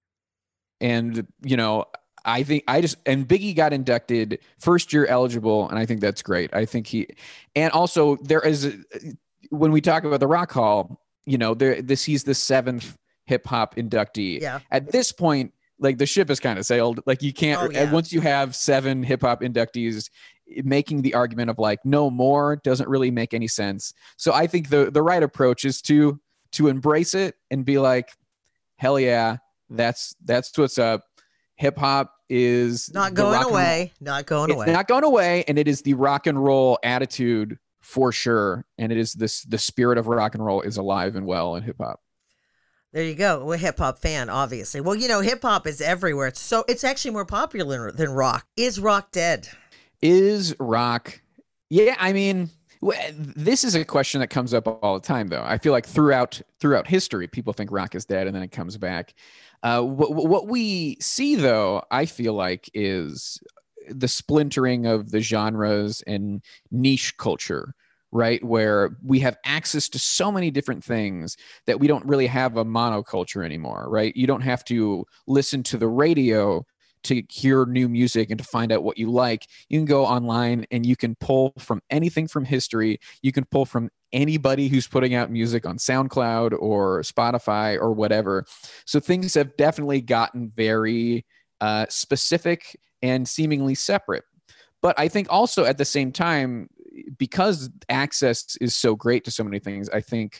And you know, I think and Biggie got inducted first year eligible, and I think that's great. I think and also there is when we talk about the Rock Hall, you know, he's the 7th hip hop inductee. Yeah. At this point, like, the ship has kind of sailed. Like, you can't once you have 7 hip hop inductees making the argument of like no more doesn't really make any sense. So I think the right approach is to embrace it and be like, hell yeah, that's what's up. Hip hop is not going away. Not going away. It's not going away, and it is the rock and roll attitude for sure. And it is the spirit of rock and roll is alive and well in hip hop. There you go. We're a hip hop fan, obviously. Well, hip hop is everywhere. It's actually more popular than rock. Is rock dead? Is rock? Yeah, I mean, this is a question that comes up all the time, though. I feel like throughout history, people think rock is dead, and then it comes back. What we see, though, I feel like, is the splintering of the genres and niche culture, right? Where we have access to so many different things that we don't really have a monoculture anymore, right? You don't have to listen to the radio to hear new music and to find out what you like. You can go online and you can pull from anything from history. You can pull from anybody who's putting out music on SoundCloud or Spotify or whatever. So things have definitely gotten very specific and seemingly separate. But I think also at the same time, because access is so great to so many things, I think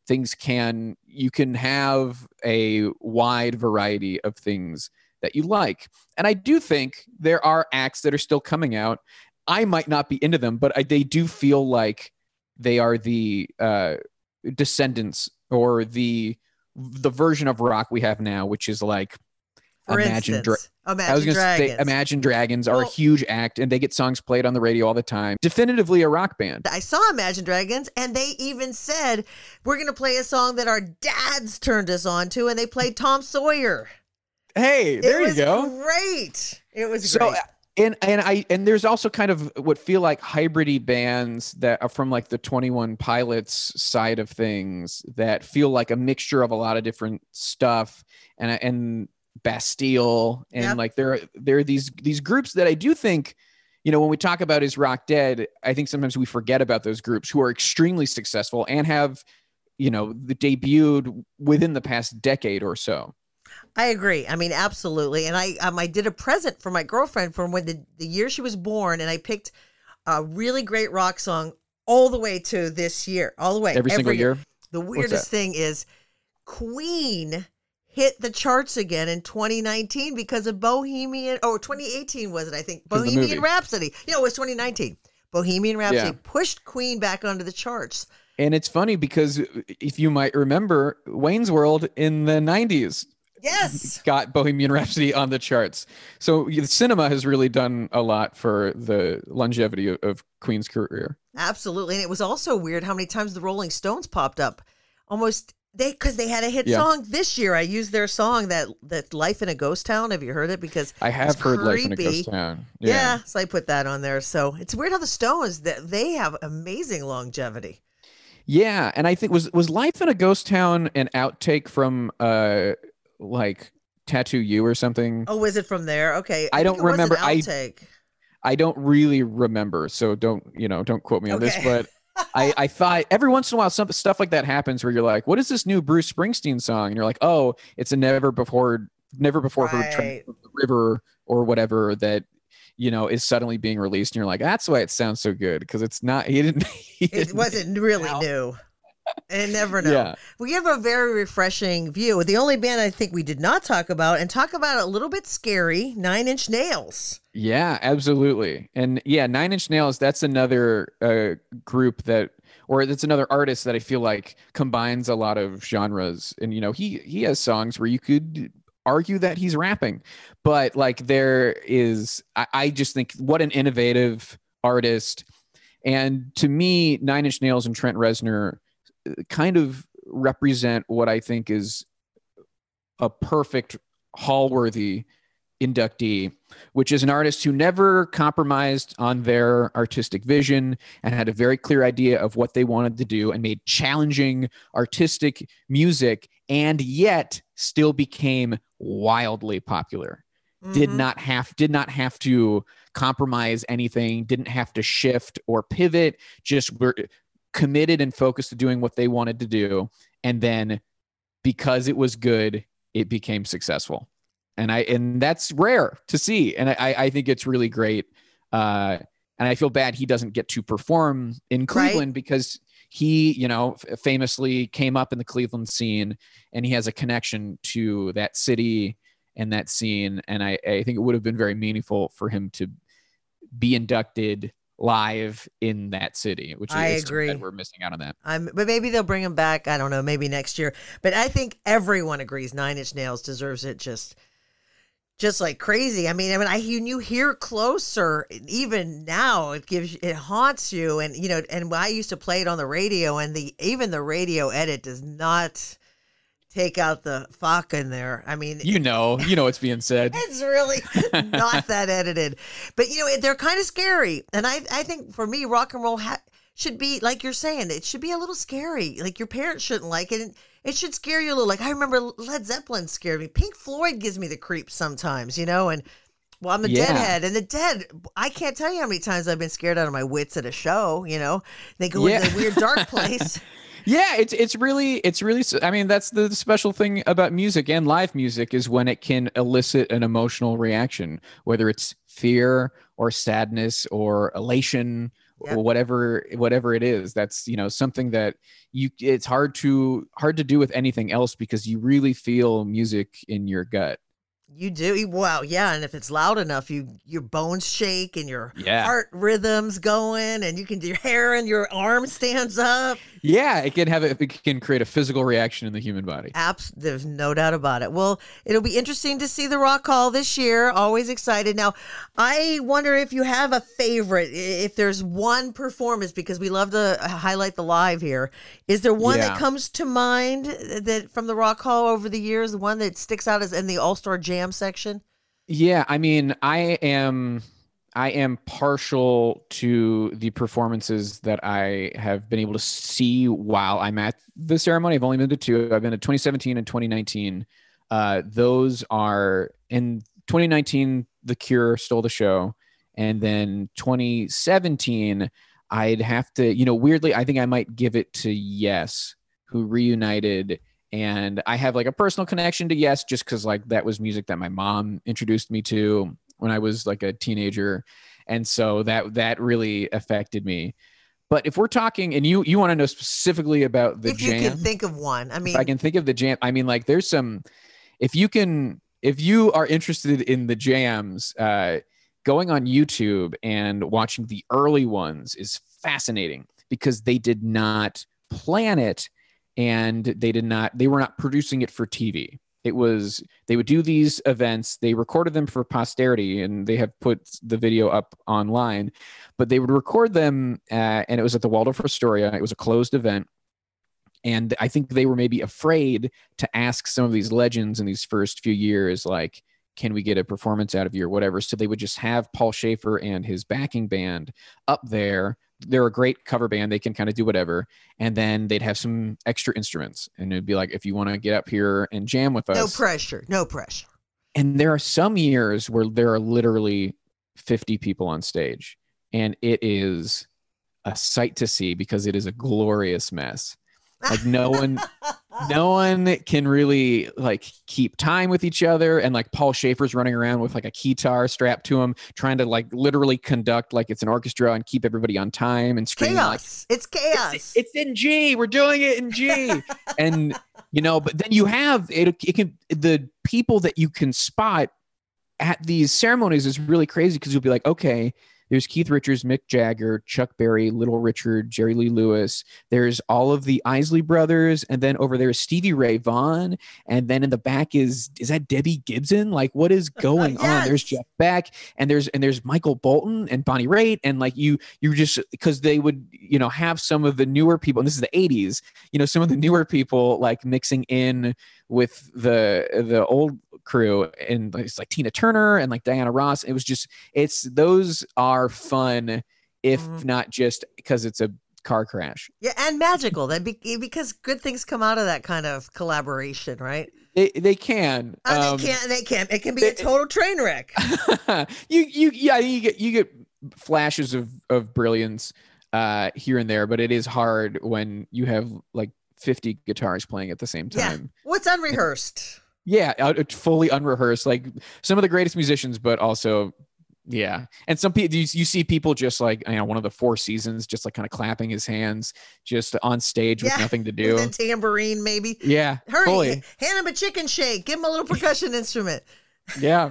you can have a wide variety of things that you like. And I do think there are acts that are still coming out. I might not be into them, but they do feel like they are the descendants or the version of rock we have now, which is like Imagine Dragons are a huge act, and they get songs played on the radio all the time. Definitively a rock band. I saw Imagine Dragons, and they even said, we're going to play a song that our dads turned us on to, and they played Tom Sawyer. Hey, there you go. Great. It was great. And there's also kind of what feel like hybridy bands that are from like the 21 Pilots side of things that feel like a mixture of a lot of different stuff, and Bastille, and like there are these groups that I do think, when we talk about is rock dead, I think sometimes we forget about those groups who are extremely successful and have, debuted within the past decade or so. I agree. I mean, absolutely. And I did a present for my girlfriend from when the year she was born, and I picked a really great rock song all the way to this year, all the way. Every single year. The weirdest thing is Queen hit the charts again in 2019 because of 2018 was it, I think, Bohemian Rhapsody. It was 2019. Bohemian Rhapsody pushed Queen back onto the charts. And it's funny because if you might remember, Wayne's World in the 90s got Bohemian Rhapsody on the charts. So the cinema has really done a lot for the longevity of Queen's career. Absolutely. And it was also weird how many times the Rolling Stones popped up. Because they had a hit song this year. I used their song, that Life in a Ghost Town. Have you heard it? Because I have heard Life in a Ghost Town. Yeah, so I put that on there. So it's weird how the Stones, they have amazing longevity. Yeah, and I think was Life in a Ghost Town an outtake from like Tattoo You or something? Oh, was it from there? Okay, I don't remember. I don't really remember, so don't quote me on this, but. I thought every once in a while some stuff like that happens where you're like, what is this new Bruce Springsteen song? And you're like, oh, it's a never before heard Train from the River or whatever that is suddenly being released, and you're like, that's why it sounds so good, because it's not. It wasn't really new. And never know. Yeah. We have a very refreshing view. The only band I think we did not talk about a little bit scary, 9 Inch Nails. Yeah, absolutely. And yeah, 9 Inch Nails, that's another group that's another artist that I feel like combines a lot of genres. And, he has songs where you could argue that he's rapping, but like I just think what an innovative artist. And to me, 9 Inch Nails and Trent Reznor kind of represent what I think is a perfect hall-worthy inductee, which is an artist who never compromised on their artistic vision and had a very clear idea of what they wanted to do and made challenging artistic music, and yet still became wildly popular. Mm-hmm. Did not have to compromise anything, didn't have to shift or pivot, just were committed and focused to doing what they wanted to do, and then because it was good, it became successful. And that's rare to see, and I think it's really great. And I feel bad he doesn't get to perform in Cleveland because he, you know, famously came up in the Cleveland scene and he has a connection to that city and that scene. And I think it would have been very meaningful for him to be inducted live in that city, which I is agree. we're missing out on that. But maybe they'll bring him back. I don't know, maybe next year. But I think everyone agrees Nine Inch Nails deserves it just like crazy. I mean, you hear Closer, even now it haunts you. And, you know, and I used to play it on the radio, and even the radio edit does not take out the fuck in there. I mean, you know what's being said. It's really not that edited, but you know, they're kind of scary. And I think for me, rock and roll should be, like you're saying, it should be a little scary. Like your parents shouldn't like it. And it should scare you a little. Like I remember Led Zeppelin scared me. Pink Floyd gives me the creeps sometimes, you know, and well, I'm a Deadhead, and the Dead, I can't tell you how many times I've been scared out of my wits at a show, you know, they go into a weird dark place. Yeah, it's really, I mean, that's the special thing about music and live music is when it can elicit an emotional reaction, whether it's fear or sadness or elation or whatever it is. That's, you know, something that it's hard to do with anything else because you really feel music in your gut. You do? Wow, yeah. And if it's loud enough, your bones shake and your heart rhythm's going, and your hair and your arm stands up. Yeah, it can create a physical reaction in the human body. There's no doubt about it. Well, it'll be interesting to see the Rock Hall this year. Always excited. Now, I wonder if you have a favorite, if there's one performance, because we love to highlight the live here. Is there one that comes to mind that from the Rock Hall over the years, the one that sticks out as in the All-Star Jam section? Yeah, I mean, I am partial to the performances that I have been able to see while I'm at the ceremony. I've only been to two. I've been to 2017 and 2019. Those are in 2019, The Cure stole the show. And then 2017, I'd have to, you know, weirdly, I think I might give it to Yes, who reunited. And I have like a personal connection to Yes, just because like that was music that my mom introduced me to when I was like a teenager. And so that really affected me. But if we're talking, and you want to know specifically about the jam. If you can think of one. I mean, if I can think of the jam. I mean, like there's some, if you are interested in the jams, going on YouTube and watching the early ones is fascinating because they did not plan it and they were not producing it for TV. They would do these events, they recorded them for posterity, and they have put the video up online, but they would record them, and it was at the Waldorf Astoria. It was a closed event. And I think they were maybe afraid to ask some of these legends in these first few years, like, can we get a performance out of you or whatever? So they would just have Paul Schaefer and his backing band up there. They're a great cover band. They can kind of do whatever. And then they'd have some extra instruments. And it'd be like, if you want to get up here and jam with us. No pressure. And there are some years where there are literally 50 people on stage. And it is a sight to see because it is a glorious mess. Like no one can really like keep time with each other. And like Paul Schaefer's running around with like a guitar strapped to him, trying to like literally conduct like it's an orchestra and keep everybody on time and screaming chaos. Like, it's chaos. It's in G. We're doing it in G. And you know, but then you have it can the people that you can spot at these ceremonies is really crazy because you'll be like, okay, there's Keith Richards, Mick Jagger, Chuck Berry, Little Richard, Jerry Lee Lewis. There's all of the Isley Brothers. And then over there is Stevie Ray Vaughan. And then in the back is that Debbie Gibson? Like, what is going on? There's Jeff Beck and there's Michael Bolton and Bonnie Raitt. And like you just, because they would, you know, have some of the newer people, and this is the 80s, you know, some of the newer people like mixing in with the old crew, and it's like Tina Turner and like Diana Ross. It was just, those are fun, if not just because it's a car crash. Yeah, and magical. Because good things come out of that kind of collaboration, right? They can. They can. It can be a total train wreck. you get flashes of brilliance here and there, but it is hard when you have like 50 guitars playing at the same time. Yeah. What's unrehearsed? Yeah, fully unrehearsed. Like some of the greatest musicians, but also Yeah. And some people, you see people just like, one of the Four Seasons, just like kind of clapping his hands just on stage with nothing to do. With a tambourine, maybe. Yeah. Hurry, fully. hand him a chicken shake. Give him a little percussion instrument. Yeah.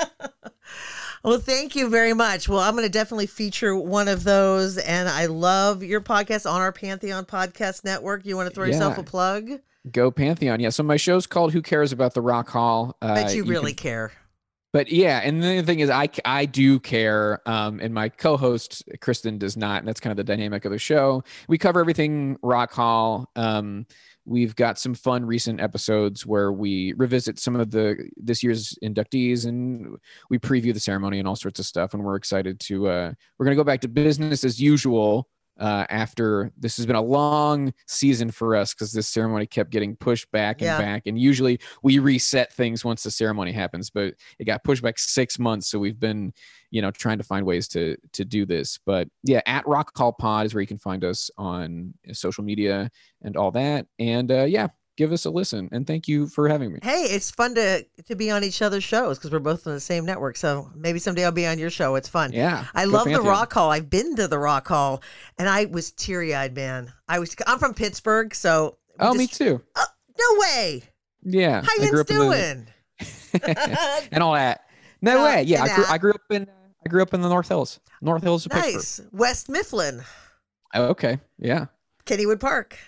Well, thank you very much. Well, I'm going to definitely feature one of those. And I love your podcast on our Pantheon Podcast Network. You want to throw yourself a plug? Go Pantheon. Yeah. So my show's called Who Cares About the Rock Hall? Bet you really care. But yeah, and the thing is, I do care, and my co-host Kristen does not, and that's kind of the dynamic of the show. We cover everything Rock Hall. We've got some fun recent episodes where we revisit some of this year's inductees, and we preview the ceremony and all sorts of stuff. And we're excited to we're going to go back to business as usual after this has been a long season for us, because this ceremony kept getting pushed back and back. And usually we reset things once the ceremony happens, but it got pushed back 6 months. So we've been, trying to find ways to do this. But yeah, at Rock Hall Pod is where you can find us on social media and all that. And give us a listen. And thank you for having me. Hey, it's fun to be on each other's shows because we're both on the same network. So maybe someday I'll be on your show. It's fun. Yeah. I love the Rock Hall. I've been to the Rock Hall and I was teary-eyed, man. I'm from Pittsburgh, so. Me too. No way. Yeah. How you doing? And all that. No way. Yeah. I grew up in the North Hills of Pittsburgh. Nice. West Mifflin. Oh, okay. Yeah. Kennywood Park.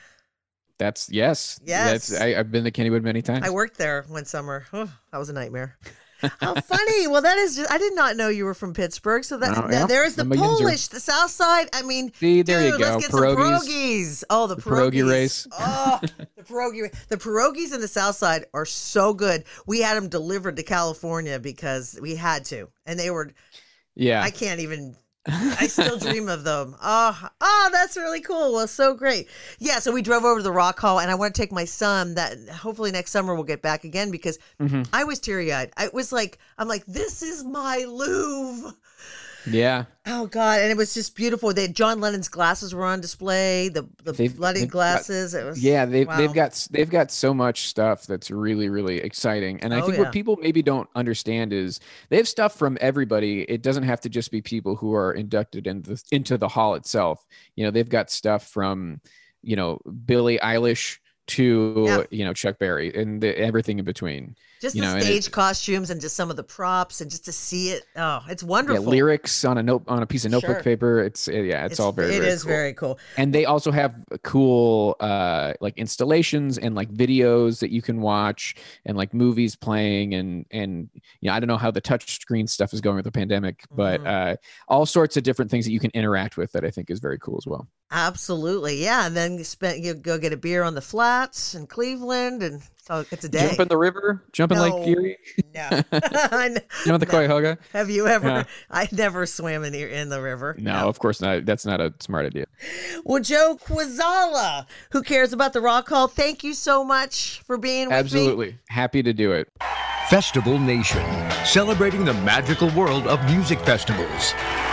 Yes. I've been to Kennywood many times. I worked there one summer. Oh, that was a nightmare. How funny. Well, that is I did not know you were from Pittsburgh. So there is the Polish, the South Side. I mean, see, there you go. Let's get some pierogies. Oh, the pierogi race. Oh, the pierogies in the South Side are so good. We had them delivered to California because we had to, and they were. Yeah. I can't even. I still dream of them. Oh, that's really cool. Well, so great. Yeah, so we drove over to the Rock Hall, and I want to take my son. That hopefully next summer we'll get back again because I was teary-eyed. I'm like, this is my Louvre. Yeah. Oh God, and it was just beautiful. John Lennon's glasses were on display. The bloody glasses. It was they've got so much stuff that's really, really exciting. And I think what people maybe don't understand is they have stuff from everybody. It doesn't have to just be people who are inducted into the hall itself. They've got stuff from Billie Eilish to Chuck Berry and everything in between. Just the stage costumes and just some of the props and just to see it. Oh, it's wonderful. Yeah, lyrics on a piece of notebook paper. It's all very, very cool. Very cool. And they also have cool like installations and like videos that you can watch and like movies playing and I don't know how the touch screen stuff is going with the pandemic, but all sorts of different things that you can interact with that I think is very cool as well. Absolutely. Yeah. And then you go get a beer on the flats in Cleveland and it's a day. Jump in the river, jump in Lake Erie. No. You know the Cuyahoga? Have you ever? Yeah. I never swam in the river. No, of course not. That's not a smart idea. Well, Joe Quazala, Who Cares About the Rock Hall? Thank you so much for being with me. Absolutely. Happy to do it. Festival Nation, celebrating the magical world of music festivals.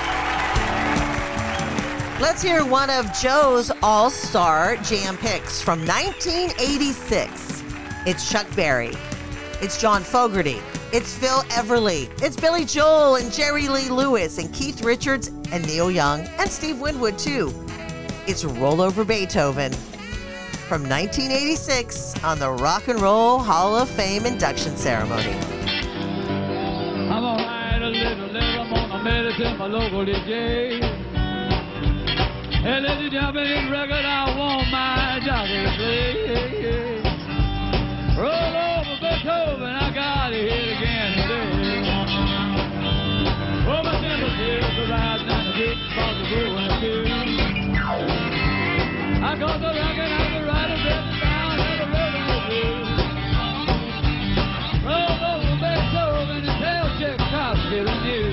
Let's hear one of Joe's all-star jam picks from 1986. It's Chuck Berry. It's John Fogerty. It's Phil Everly. It's Billy Joel and Jerry Lee Lewis and Keith Richards and Neil Young and Steve Winwood, too. It's Roll Over Beethoven from 1986 on the Rock and Roll Hall of Fame induction ceremony. I'm gonna write a little letter, I'm gonna mail it to my local DJ. And let the jumping record, I want my jockey to play. Roll over Beethoven, I got it hit again today. Oh, my temperature's are rising and the beat starts to grow and feel. I got the record out the rider sitting down and the rhythm will feel. Roll over Beethoven and tell Chick Cops feeling new.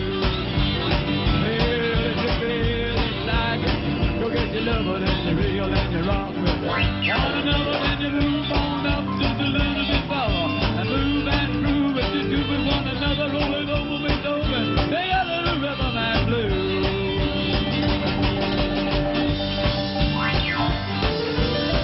Well, if you feel it's like it, go get your lover and your reel and your rock with it. Want another and you move on up just a little bit further. And move and groove as you do with one another. Roll it over Beethoven. They got a little rhythm and blues.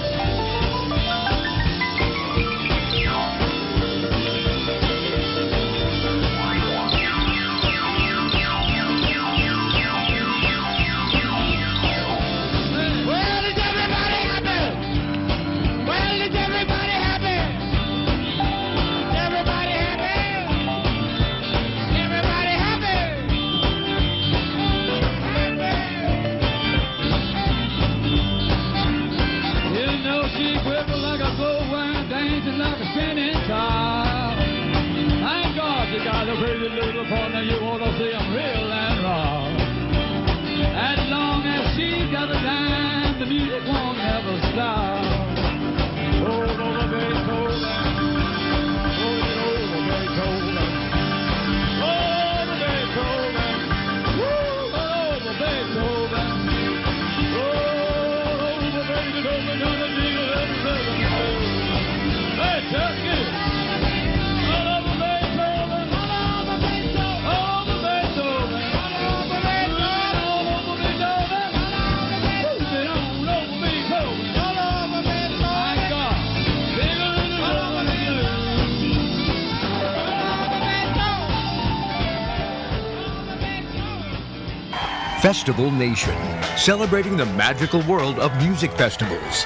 Festival Nation, celebrating the magical world of music festivals.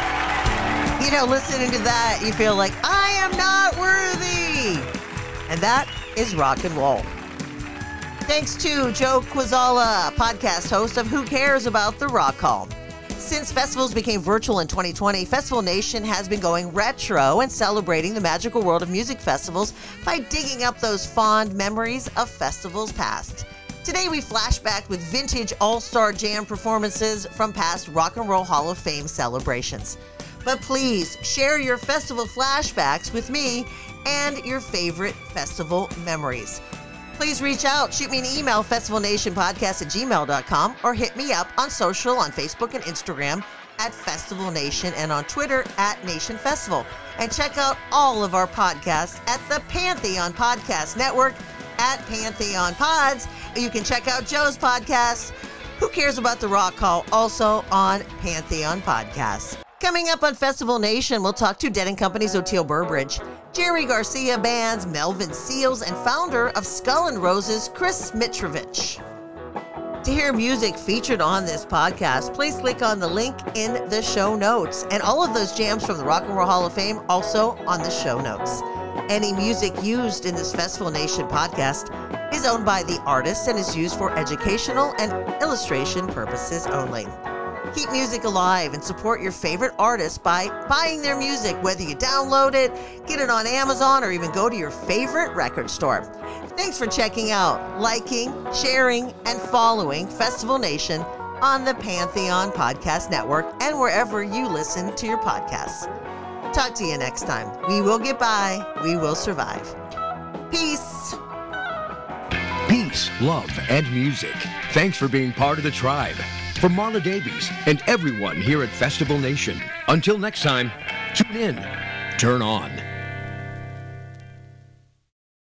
You know, listening to that, you feel like, I am not worthy. And that is rock and roll. Thanks to Joe Quazala, podcast host of Who Cares About the Rock Hall. Since festivals became virtual in 2020, Festival Nation has been going retro and celebrating the magical world of music festivals by digging up those fond memories of festivals past. Today we flash back with vintage all-star jam performances from past Rock and Roll Hall of Fame celebrations. But please share your festival flashbacks with me and your favorite festival memories. Please reach out, shoot me an email, festivalnationpodcast@gmail.com, or hit me up on social on Facebook and Instagram at Festival Nation and on Twitter at Nation Festival. And check out all of our podcasts at the Pantheon Podcast Network at Pantheon Pods. You can check out Joe's podcast, Who Cares About the Rock Hall, also on Pantheon Podcasts. Coming up on Festival Nation, we'll talk to Dead & Company's Oteil Burbridge, Jerry Garcia Band's Melvin Seals, and founder of Skull and Roses, Chris Mitrovich. To hear music featured on this podcast, please click on the link in the show notes. And all of those jams from the Rock and Roll Hall of Fame also on the show notes. Any music used in this Festival Nation podcast is owned by the artist and is used for educational and illustration purposes only. Keep music alive and support your favorite artists by buying their music, whether you download it, get it on Amazon, or even go to your favorite record store. Thanks for checking out, liking, sharing, and following Festival Nation on the Pantheon Podcast Network and wherever you listen to your podcasts. Talk to you next time. We will get by. We will survive. Peace. Peace, love, and music. Thanks for being part of the tribe. From Marla Davies and everyone here at Festival Nation. Until next time, tune in, turn on.